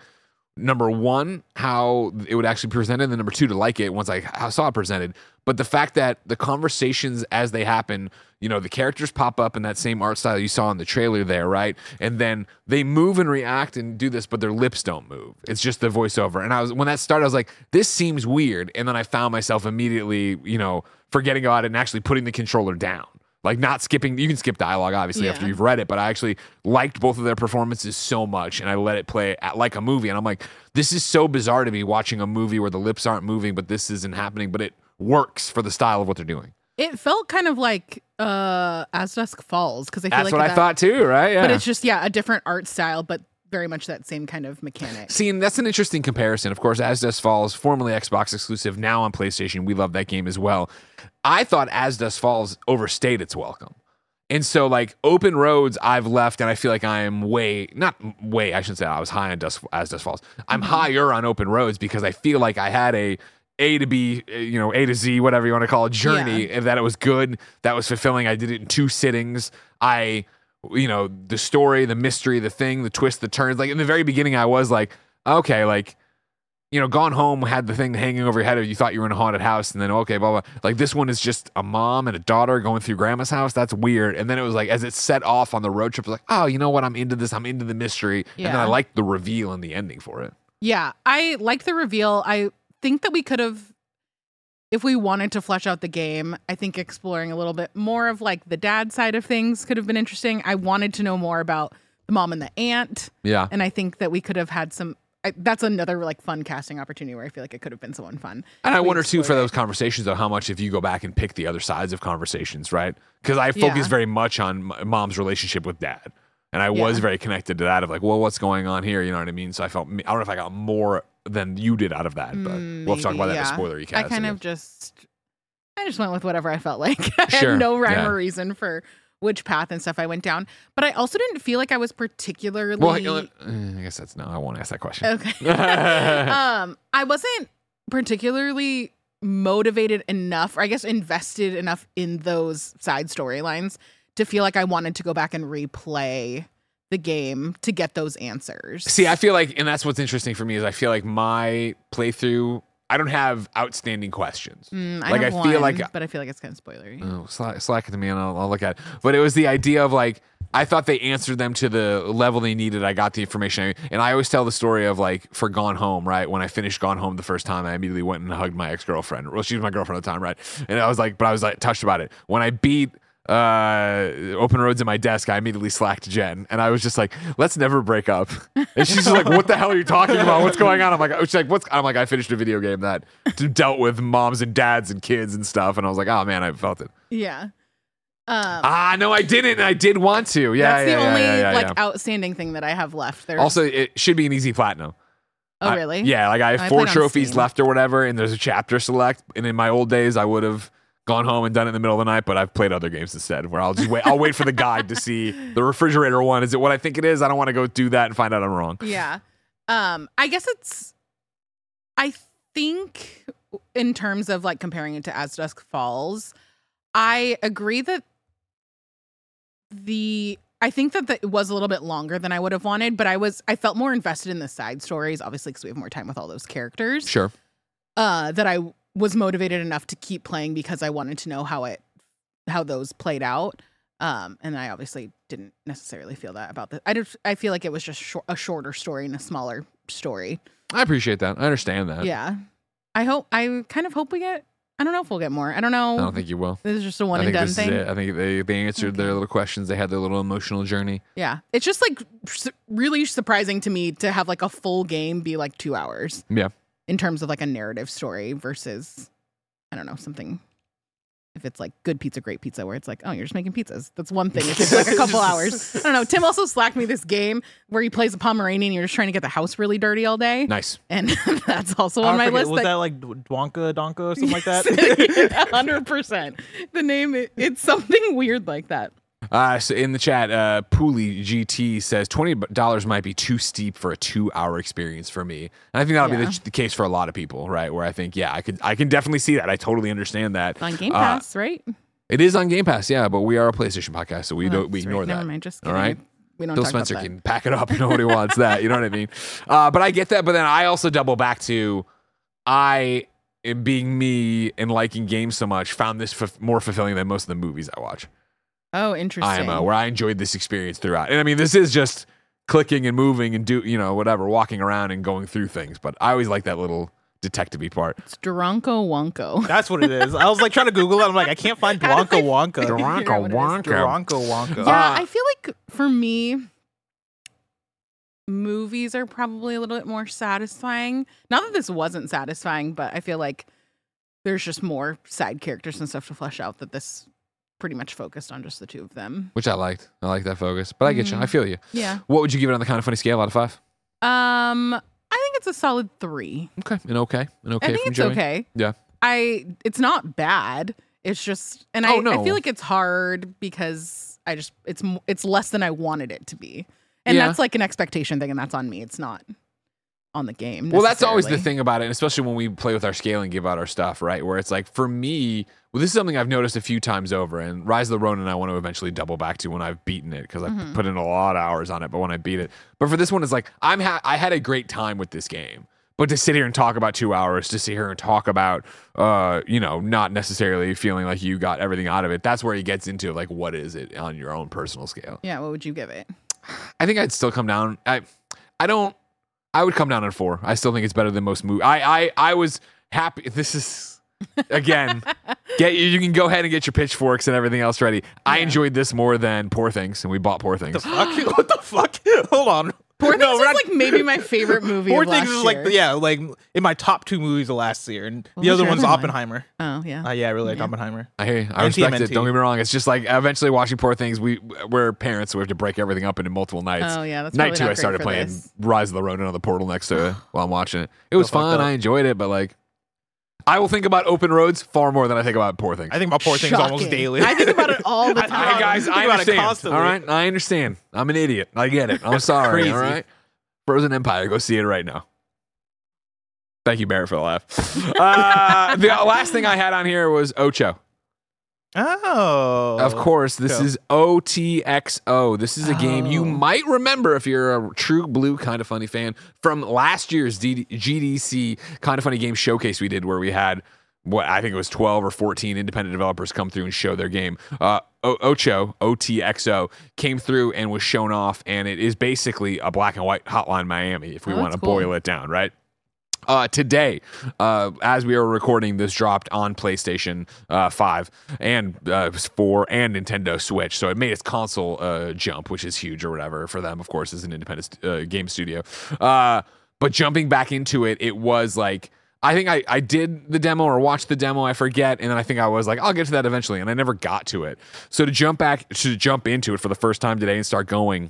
number one, how it would actually be presented, and then number two, to like it once I saw it presented. But the fact that the conversations as they happen, you know, the characters pop up in that same art style you saw in the trailer there, right? And then they move and react and do this, but their lips don't move. It's just the voiceover. And I was when that started, I was like, this seems weird. And then I found myself immediately, you know, forgetting about it and actually putting the controller down. Like not skipping, you can skip dialogue obviously Yeah. after you've read it, but I actually liked both of their performances so much and I let it play at, like a movie. And I'm like, this is so bizarre to me watching a movie where the lips aren't moving, but this isn't happening, but it works for the style of what they're doing. It felt kind of like uh, As Dusk Falls because I feel That's like what that, I thought too, right? Yeah. But it's just yeah a different art style, but very much that same kind of mechanic. See, and that's an interesting comparison. Of course, As Dusk Falls, formerly Xbox exclusive, now on PlayStation. We love that game as well. I thought As Dusk Falls overstayed its welcome. And so, like, Open Roads, I've left, and I feel like I am way, not way, I shouldn't say I was high on Dusk, As Dusk Falls. I'm Mm-hmm. higher on Open Roads because I feel like I had a A to B, uh, you know, A to Z, whatever you want to call it, journey, Yeah. and that it was good, that was fulfilling. I did it in two sittings. I, you know, the story, the mystery, the thing, the twist, the turns. Like, in the very beginning, I was like, okay, like, you know, Gone Home had the thing hanging over your head. You thought you were in a haunted house, and then okay, blah blah. Like this one is just a mom and a daughter going through grandma's house. That's weird. And then it was like, as it set off on the road trip, it was like, oh, you know what? I'm into this. I'm into the mystery. And then Yeah. I liked the reveal and the ending for it. Yeah, I like the reveal. I think that we could have, if we wanted to flesh out the game, I think exploring a little bit more of like the dad side of things could have been interesting. I wanted to know more about the mom and the aunt, Yeah. and I think that we could have had some. I, that's another like fun casting opportunity where I feel like it could have been someone fun. And I if we wonder too for explored those conversations though, how much if you go back and pick the other sides of conversations, right? Because I focus Yeah. very much on m- mom's relationship with dad, and I was Yeah. very connected to that of like, well, what's going on here? You know what I mean? So I felt I don't know if I got more than you did out of that, but Mm, we'll have to talk about maybe, that in yeah. the spoilery cast. I kind of guess. just, I just went with whatever I felt like. I Sure, had no rhyme yeah. or reason for which path and stuff I went down, but I also didn't feel like I was particularly. Well, uh, I guess that's no. I won't ask that question. Okay. um, I wasn't particularly motivated enough, or I guess invested enough in those side storylines to feel like I wanted to go back and replay the game to get those answers. See, I feel like, and that's what's interesting for me is I feel like my playthrough, I don't have outstanding questions. Mm, I like have I feel one, like but I feel like it's kind of spoilery. Oh, slack, slack it to me and I'll, I'll look at it. But it was the idea of like, I thought they answered them to the level they needed. I got the information. And I always tell the story of like, for Gone Home, right? When I finished Gone Home the first time, I immediately went and hugged my ex-girlfriend. Well, she was my girlfriend at the time, right? And I was like, but I was like touched about it. When I beat uh Open Roads in my desk, I immediately slacked Jen, and I was just like, let's never break up. And she's just like, what the hell are you talking about? What's going on? I'm like, she's like, what's I'm like, I finished a video game that dealt with moms and dads and kids and stuff, and I was like, oh man, I felt it. Yeah. Um, Ah, no, I didn't. And I did want to. Yeah, that's yeah, the yeah, only yeah, yeah, like yeah. outstanding thing that I have left. There's, Also, it should be an easy platinum. oh I- really? yeah, like I have I four played on trophies Steam. left or whatever, and there's a chapter select. And in my old days, I would have gone home and done it in the middle of the night, but I've played other games instead where I'll just wait. I'll wait for the guide to see the refrigerator one. Is it what I think it is? I don't want to go do that and find out I'm wrong. Yeah. Um, I guess it's, I think in terms of like comparing it to As Dusk Falls, I agree that the, I think that the, it was a little bit longer than I would have wanted, but I was, I felt more invested in the side stories, obviously, because we have more time with all those characters. Sure. Uh, that I was motivated enough to keep playing because I wanted to know how it, how those played out. Um, and I obviously didn't necessarily feel that about this. I just, I feel like it was just shor- a shorter story and a smaller story. I appreciate that. I understand that. Yeah. I hope, I kind of hope we get, I don't know if we'll get more. I don't know. I don't think you will. This is just a one I and think done this thing. is it. I think they, they answered their Okay. little questions. They had their little emotional journey. Yeah. It's just like su- really surprising to me to have like a full game be like two hours Yeah. in terms of like a narrative story versus, I don't know, something. If it's like good pizza, great pizza, where it's like, oh, you're just making pizzas. That's one thing. It takes like a couple hours. I don't know. Tim also slacked me this game where he plays a Pomeranian. You're just trying to get the house really dirty all day. Nice. And that's also I on my forget, list. was that- that like Dwonka Donka or something like that? one hundred percent. The name, it, it's something weird like that. Uh, so in the chat, uh, Pooley G T says twenty dollars might be too steep for a two-hour experience for me. And I think that'll be Yeah. the, the case for a lot of people, right? Where I think, yeah, I could, I can definitely see that. I totally understand that. On Game Uh, Pass, right? It is on Game Pass, yeah, but we are a PlayStation podcast, so we Oh, don't we that's ignore right. that. Never mind. Just All kidding. right. we don't Phil talk Spencer about that. can pack it up. Nobody wants that. You know what I mean? Uh, but I get that. But then I also double back to I, in being me and liking games so much, found this f- more fulfilling than most of the movies I watch. Oh, interesting. I M O, where I enjoyed this experience throughout. And I mean, this is just clicking and moving and do, you know, whatever, walking around and going through things. But I always like that little detective-y part. It's Duranko Wonko. That's what it is. I was like trying to Google it. I'm like, I can't find How Blanco do I Wonka. figure out Duranko what it is? Wonka. Duranko Wonka. Yeah, Uh, I feel like for me, movies are probably a little bit more satisfying. Not that this wasn't satisfying, but I feel like there's just more side characters and stuff to flesh out that this pretty much focused on just the two of them. Which I liked. I like that focus. But I get you. Mhm. I feel you. Yeah. What would you give it on the Kind of Funny scale out of five? Um, I think it's a solid three. Okay. An okay. An okay I think from it's Joey. okay. Yeah. I it's not bad. It's just, and Oh, I, no. I feel like it's hard because I just it's m- it's less than I wanted it to be, and Yeah. that's like an expectation thing, and that's on me. It's not on the game. Well, that's always the necessarily. thing about it, and especially when we play with our scale and give out our stuff, right? Where it's like, for me, well, this is something I've noticed a few times over, and Rise of the Ronin I want to eventually double back to when I've beaten it, because I've Mhm. put in a lot of hours on it, but when I beat it. But for this one, it's like, I'm ha- I had a great time with this game. But to sit here and talk about two hours, to sit here and talk about, uh, you know, not necessarily feeling like you got everything out of it, that's where he gets into, like, what is it on your own personal scale? Yeah, what would you give it? I think I'd still come down. I, I don't. I would come down at four. I still think it's better than most movies. I, I, I was happy. This is again. Get you. You can go ahead and get your pitchforks and everything else ready. I Yeah. enjoyed this more than Poor Things, and we bought Poor Things. Fuck? What the fuck? Hold on. Poor Things No, is we're not- like maybe my favorite movie. Poor of Things last is like year. yeah, like in my top two movies of last year, and What the was other your one's other one? Oppenheimer. Oh yeah. Uh, yeah, I really like Yeah. Oppenheimer. I hear you. I And respect T M N it. T. Don't get me wrong. It's just like eventually watching Poor Things. We we're parents, so we have to break everything up into multiple nights. Oh yeah, that's Night probably two, not I great started for playing this. Rise of the Ronin on the portal next to it while I'm watching it. It was So fucked fun. up. I enjoyed it, but like, I will think about Open Roads far more than I think about Poor Things. I think about Poor Things almost Shocking. daily. I think about it all the I think time. Hey about it- guys, think I about it understand. constantly. All right, I understand. I'm an idiot. I get it. I'm sorry. Crazy. All right. Frozen Empire. Go see it right now. Thank you, Barrett, for the laugh. Uh, the last thing I had on here was Ocho. Oh, Of course, this cool. is O T X O. This is a game you Oh. might remember if you're a true blue Kind of Funny fan from last year's D- G D C Kind of Funny Game Showcase we did, where we had what I think it was twelve or fourteen independent developers come through and show their game. Uh, o- Ocho, O T X O, came through and was shown off, and it is basically a black and white Hotline Miami, if we Oh, want to that's cool. boil it down, right? Uh, today, uh, as we are recording, this dropped on PlayStation uh, five and uh, four and Nintendo Switch. So it made its console uh, jump, which is huge or whatever for them, of course, as an independent uh, game studio. Uh, but jumping back into it, it was like, I think I, I did the demo or watched the demo, I forget, and then I think I was like, I'll get to that eventually, and I never got to it. So to jump back, to jump into it for the first time today and start going,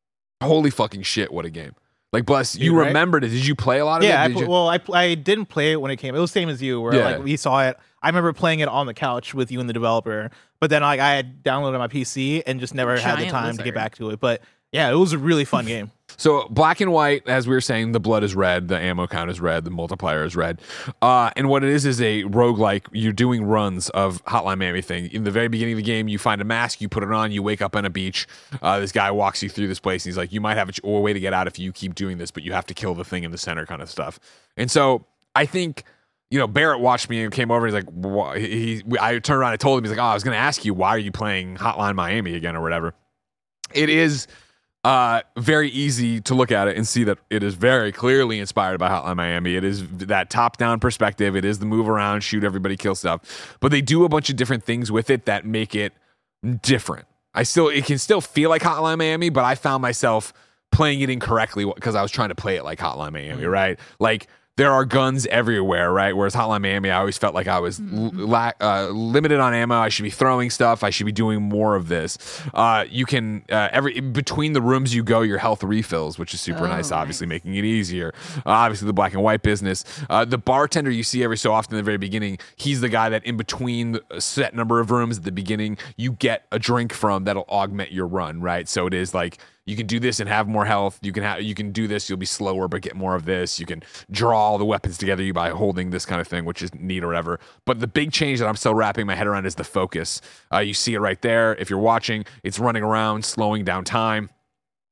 holy fucking shit, what a game. Like, bless, you Dude, right? remembered it. Did you play a lot of Yeah, it? I Did pl- you? well, I pl- I didn't play it when it came. It was the same as you, where Yeah. like we saw it. I remember playing it on the couch with you and the developer, but then like I had downloaded it on my P C and just never had the Giant time to lizard. get back to it. But yeah, it was a really fun game. So black and white, as we were saying, the blood is red, the ammo count is red, the multiplier is red. Uh, and what it is is a roguelike. You're doing runs of Hotline Miami thing. In the very beginning of the game, you find a mask, you put it on, you wake up on a beach. Uh, this guy walks you through this place, and he's like, you might have a, ch- a way to get out if you keep doing this, but you have to kill the thing in the center kind of stuff. And so I think, you know, Barrett watched me and came over. He's like, wha- he, he, I turned around and told him, he's like, oh, I was going to ask you, why are you playing Hotline Miami again or whatever? It is uh, very easy to look at it and see that it is very clearly inspired by Hotline Miami. It is that top-down perspective. It is the move around, shoot everybody, kill stuff. But they do a bunch of different things with it that make it different. I still, it can still feel like Hotline Miami, but I found myself playing it incorrectly because I was trying to play it like Hotline Miami, right? Like, there are guns everywhere, right? Whereas Hotline Miami, I always felt like I was l- la- uh, limited on ammo. I should be throwing stuff. I should be doing more of this. Uh, you can uh, every between the rooms you go, your health refills, which is super Oh, nice. Obviously, nice. making it easier. Uh, obviously, the black and white business. Uh, the bartender you see every so often in the very beginning, he's the guy that in between a set number of rooms at the beginning, you get a drink from that'll augment your run, right? So it is like, you can do this and have more health. You can have, you can do this. You'll be slower, but get more of this. You can draw all the weapons together you by holding this kind of thing, which is neat or whatever. But the big change that I'm still wrapping my head around is the focus. Uh, you see it right there. If you're watching, it's running around, slowing down time.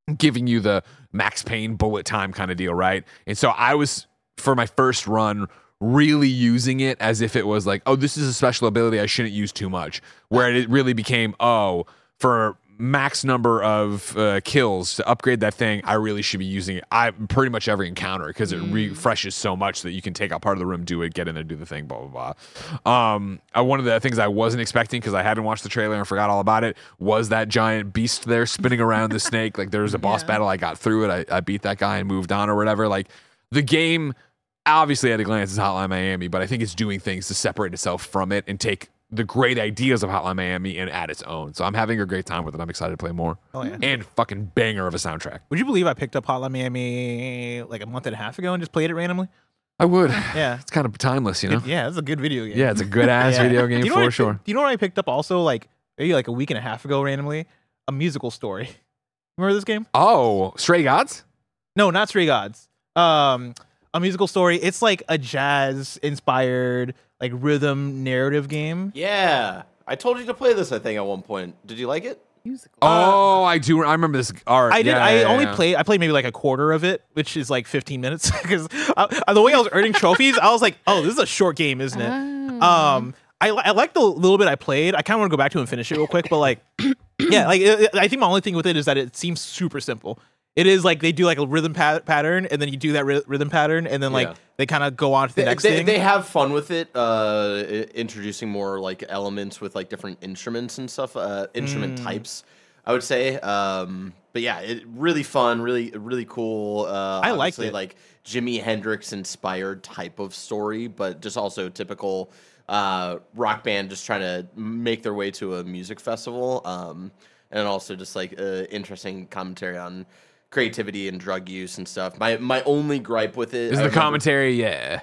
giving you the Max Payne bullet time kind of deal, right? And so I was, for my first run, really using it as if it was like, oh, this is a special ability I shouldn't use too much, where it really became, oh, for max number of uh, kills to upgrade that thing, I really should be using it. I pretty much every encounter because it refreshes so much that you can take out part of the room, do it, get in there, do the thing, blah blah blah. Um, uh, one of the things I wasn't expecting because I hadn't watched the trailer and forgot all about it was that giant beast there spinning around the snake. Like there was a boss Yeah. battle, I got through it, I, I beat that guy and moved on or whatever. Like the game, obviously at a glance is Hotline Miami, but I think it's doing things to separate itself from it and take the great ideas of Hotline Miami and add its own. So I'm having a great time with it. I'm excited to play more. Oh, yeah. And fucking banger of a soundtrack. Would you believe I picked up Hotline Miami like a month and a half ago and just played it randomly? I would. Yeah. It's kind of timeless, you know? It- yeah, it's a good video game. Yeah, it's a good ass Yeah. video game Do you know for what I- sure. Do you know what I picked up also like maybe like a week and a half ago randomly? A Musical Story. Remember this game? Oh, Stray Gods? No, not Stray Gods. Um, A Musical Story. It's like a jazz inspired like rhythm narrative game. Yeah, I told you to play this. I think at one point. Did you like it? Musical. Oh, I do. I remember this art. I did. Yeah, I yeah, only yeah. played. I played maybe like a quarter of it, which is like fifteen minutes. Because the way I was earning trophies, I was like, "Oh, this is a short game, isn't it?" Um, I I liked the little bit I played. I kind of want to go back to and finish it real quick, but like, yeah, like it, it- I think my only thing with it is that it seems super simple. It is like they do like a rhythm pat- pattern, and then you do that ry- rhythm pattern, and then like Yeah. they kind of go on to the They, next they, thing. they have fun with it, uh, i- introducing more like elements with like different instruments and stuff, uh, instrument types. I would say, um, but yeah, it really fun, really really cool. Uh, I liked obviously, it. like Jimi Hendrix inspired type of story, but just also typical uh, rock band just trying to make their way to a music festival, um, and also just like uh, interesting commentary on creativity and drug use and stuff. My my only gripe with it Is I the remember- commentary? Yeah.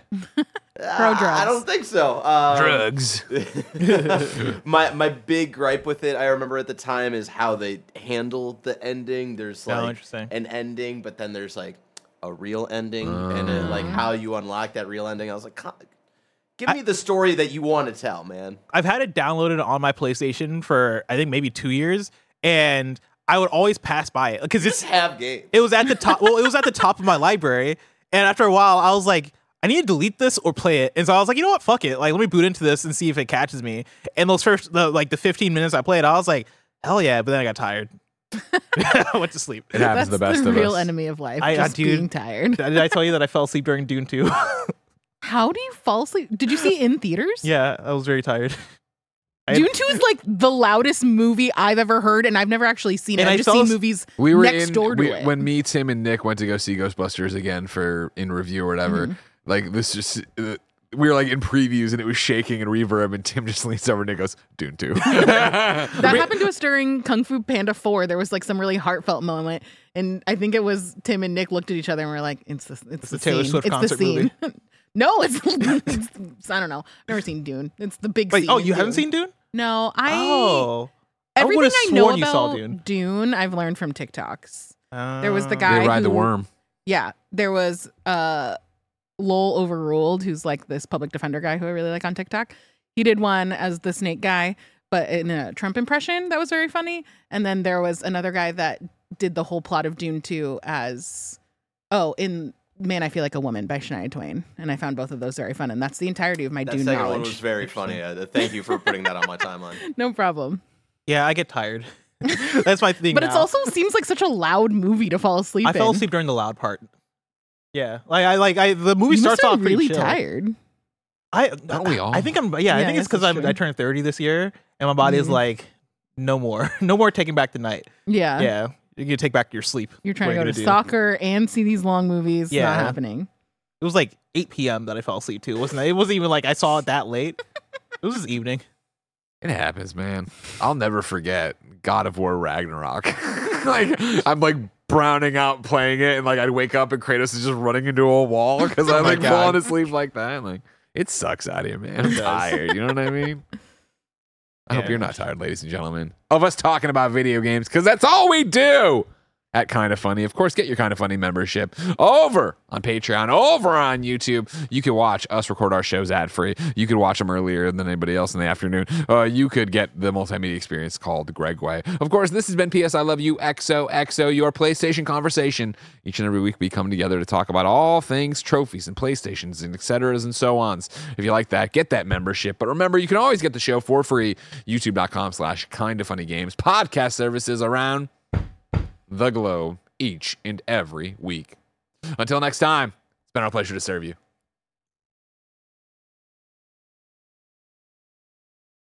Pro drugs. I don't think so. Um, Drugs. my my big gripe with it, I remember at the time, is how they handled the ending. There's Oh, like interesting. an ending, but then there's like a real ending, and then, like how you unlock that real ending. I was like, "Co- give me the story that you want to tell, man. I've had it downloaded on my PlayStation for I think maybe two years, and I would always pass by it because it's Just have games. it was at the top. Well, it was at the top of my library, and after a while, I was like, I need to delete this or play it. And so I was like, you know what? Fuck it. Like, let me boot into this and see if it catches me. And those first, the, like the fifteen minutes I played, I was like, hell yeah. But then I got tired. I went to sleep. It happens That's to the best the of real us. enemy of life. I- I- just dude. being tired. Did I tell you that I fell asleep during Dune two? How do you fall asleep? Did you see it in theaters? Yeah, I was very tired. I had- Dune two is like the loudest movie I've ever heard, and I've never actually seen it. And I've I just fell seen as- movies We were next in door to we- it. when me, Tim, and Nick went to go see Ghostbusters again for in review or whatever. Mm-hmm. Like this, just uh, we were like in previews and it was shaking and reverb, and Tim just leans over and Nick goes, "Dune two." that happened to us during Kung Fu Panda four. There was like some really heartfelt moment, and I think it was Tim and Nick looked at each other and were like, "It's the it's, the, the Taylor scene. Swift it's the concert scene." movie. No, it's, it's I don't know. I've never seen Dune. It's the big. Wait, scene oh, in you haven't Dune. seen Dune? No, I. Oh. I everything would've I, know sworn you about saw Dune. Dune, I've learned from TikToks. There was the Uh, guy They ride the who- worm. Yeah, there was uh Lowell Overruled, who's like this public defender guy who I really like on TikTok. He did one as the snake guy, but in a Trump impression that was very funny. And then there was another guy that did the whole plot of Dune two as oh, in Man, I Feel Like a Woman by Shania Twain. And I found both of those very fun. And that's the entirety of my That Dune second knowledge. one was very funny. Uh, thank you for putting that on my timeline. No problem. Yeah, I get tired. That's my thing. But it now. also seems like such a loud movie to fall asleep I in. fell asleep during the loud part. Yeah, like I like I the movie You starts must off have been pretty really chill. tired. I Aren't we all? I think I'm yeah, Yeah, I I think it's guess because that's I'm true. I turned thirty this year and my body is Mhm. like no more, no more taking back the night. Yeah. Yeah, you can take back your sleep. You're trying What to are go you to gonna do? soccer and see these long movies. Yeah. Not happening. It was like eight p.m. that I fell asleep too, wasn't it? It wasn't even like I saw it that late. It was just evening. It happens, man. I'll never forget God of War Ragnarok. Like I'm like browning out playing it, and like I'd wake up and Kratos is just running into a wall because I'm my like God. falling asleep like that. Like it sucks out of you, man. I'm It does. tired. You know what I mean? I hope Yeah. you're not tired, ladies and gentlemen, of us talking about video games because that's all we do. at Kinda Funny. Of course, get your Kinda Funny membership over on Patreon, over on YouTube. You can watch us record our shows ad-free. You could watch them earlier than anybody else in the afternoon. Uh, you could get the multimedia experience called Greg Way. Of course, this has been P S I Love You X O X O, your PlayStation conversation. Each and every week we come together to talk about all things trophies and PlayStations and et ceteras and so ons. If you like that, get that membership. But remember, you can always get the show for free. YouTube.com slash Kinda Funny Games. Podcast services around the globe each and every week. Until next time, it's been our pleasure to serve you.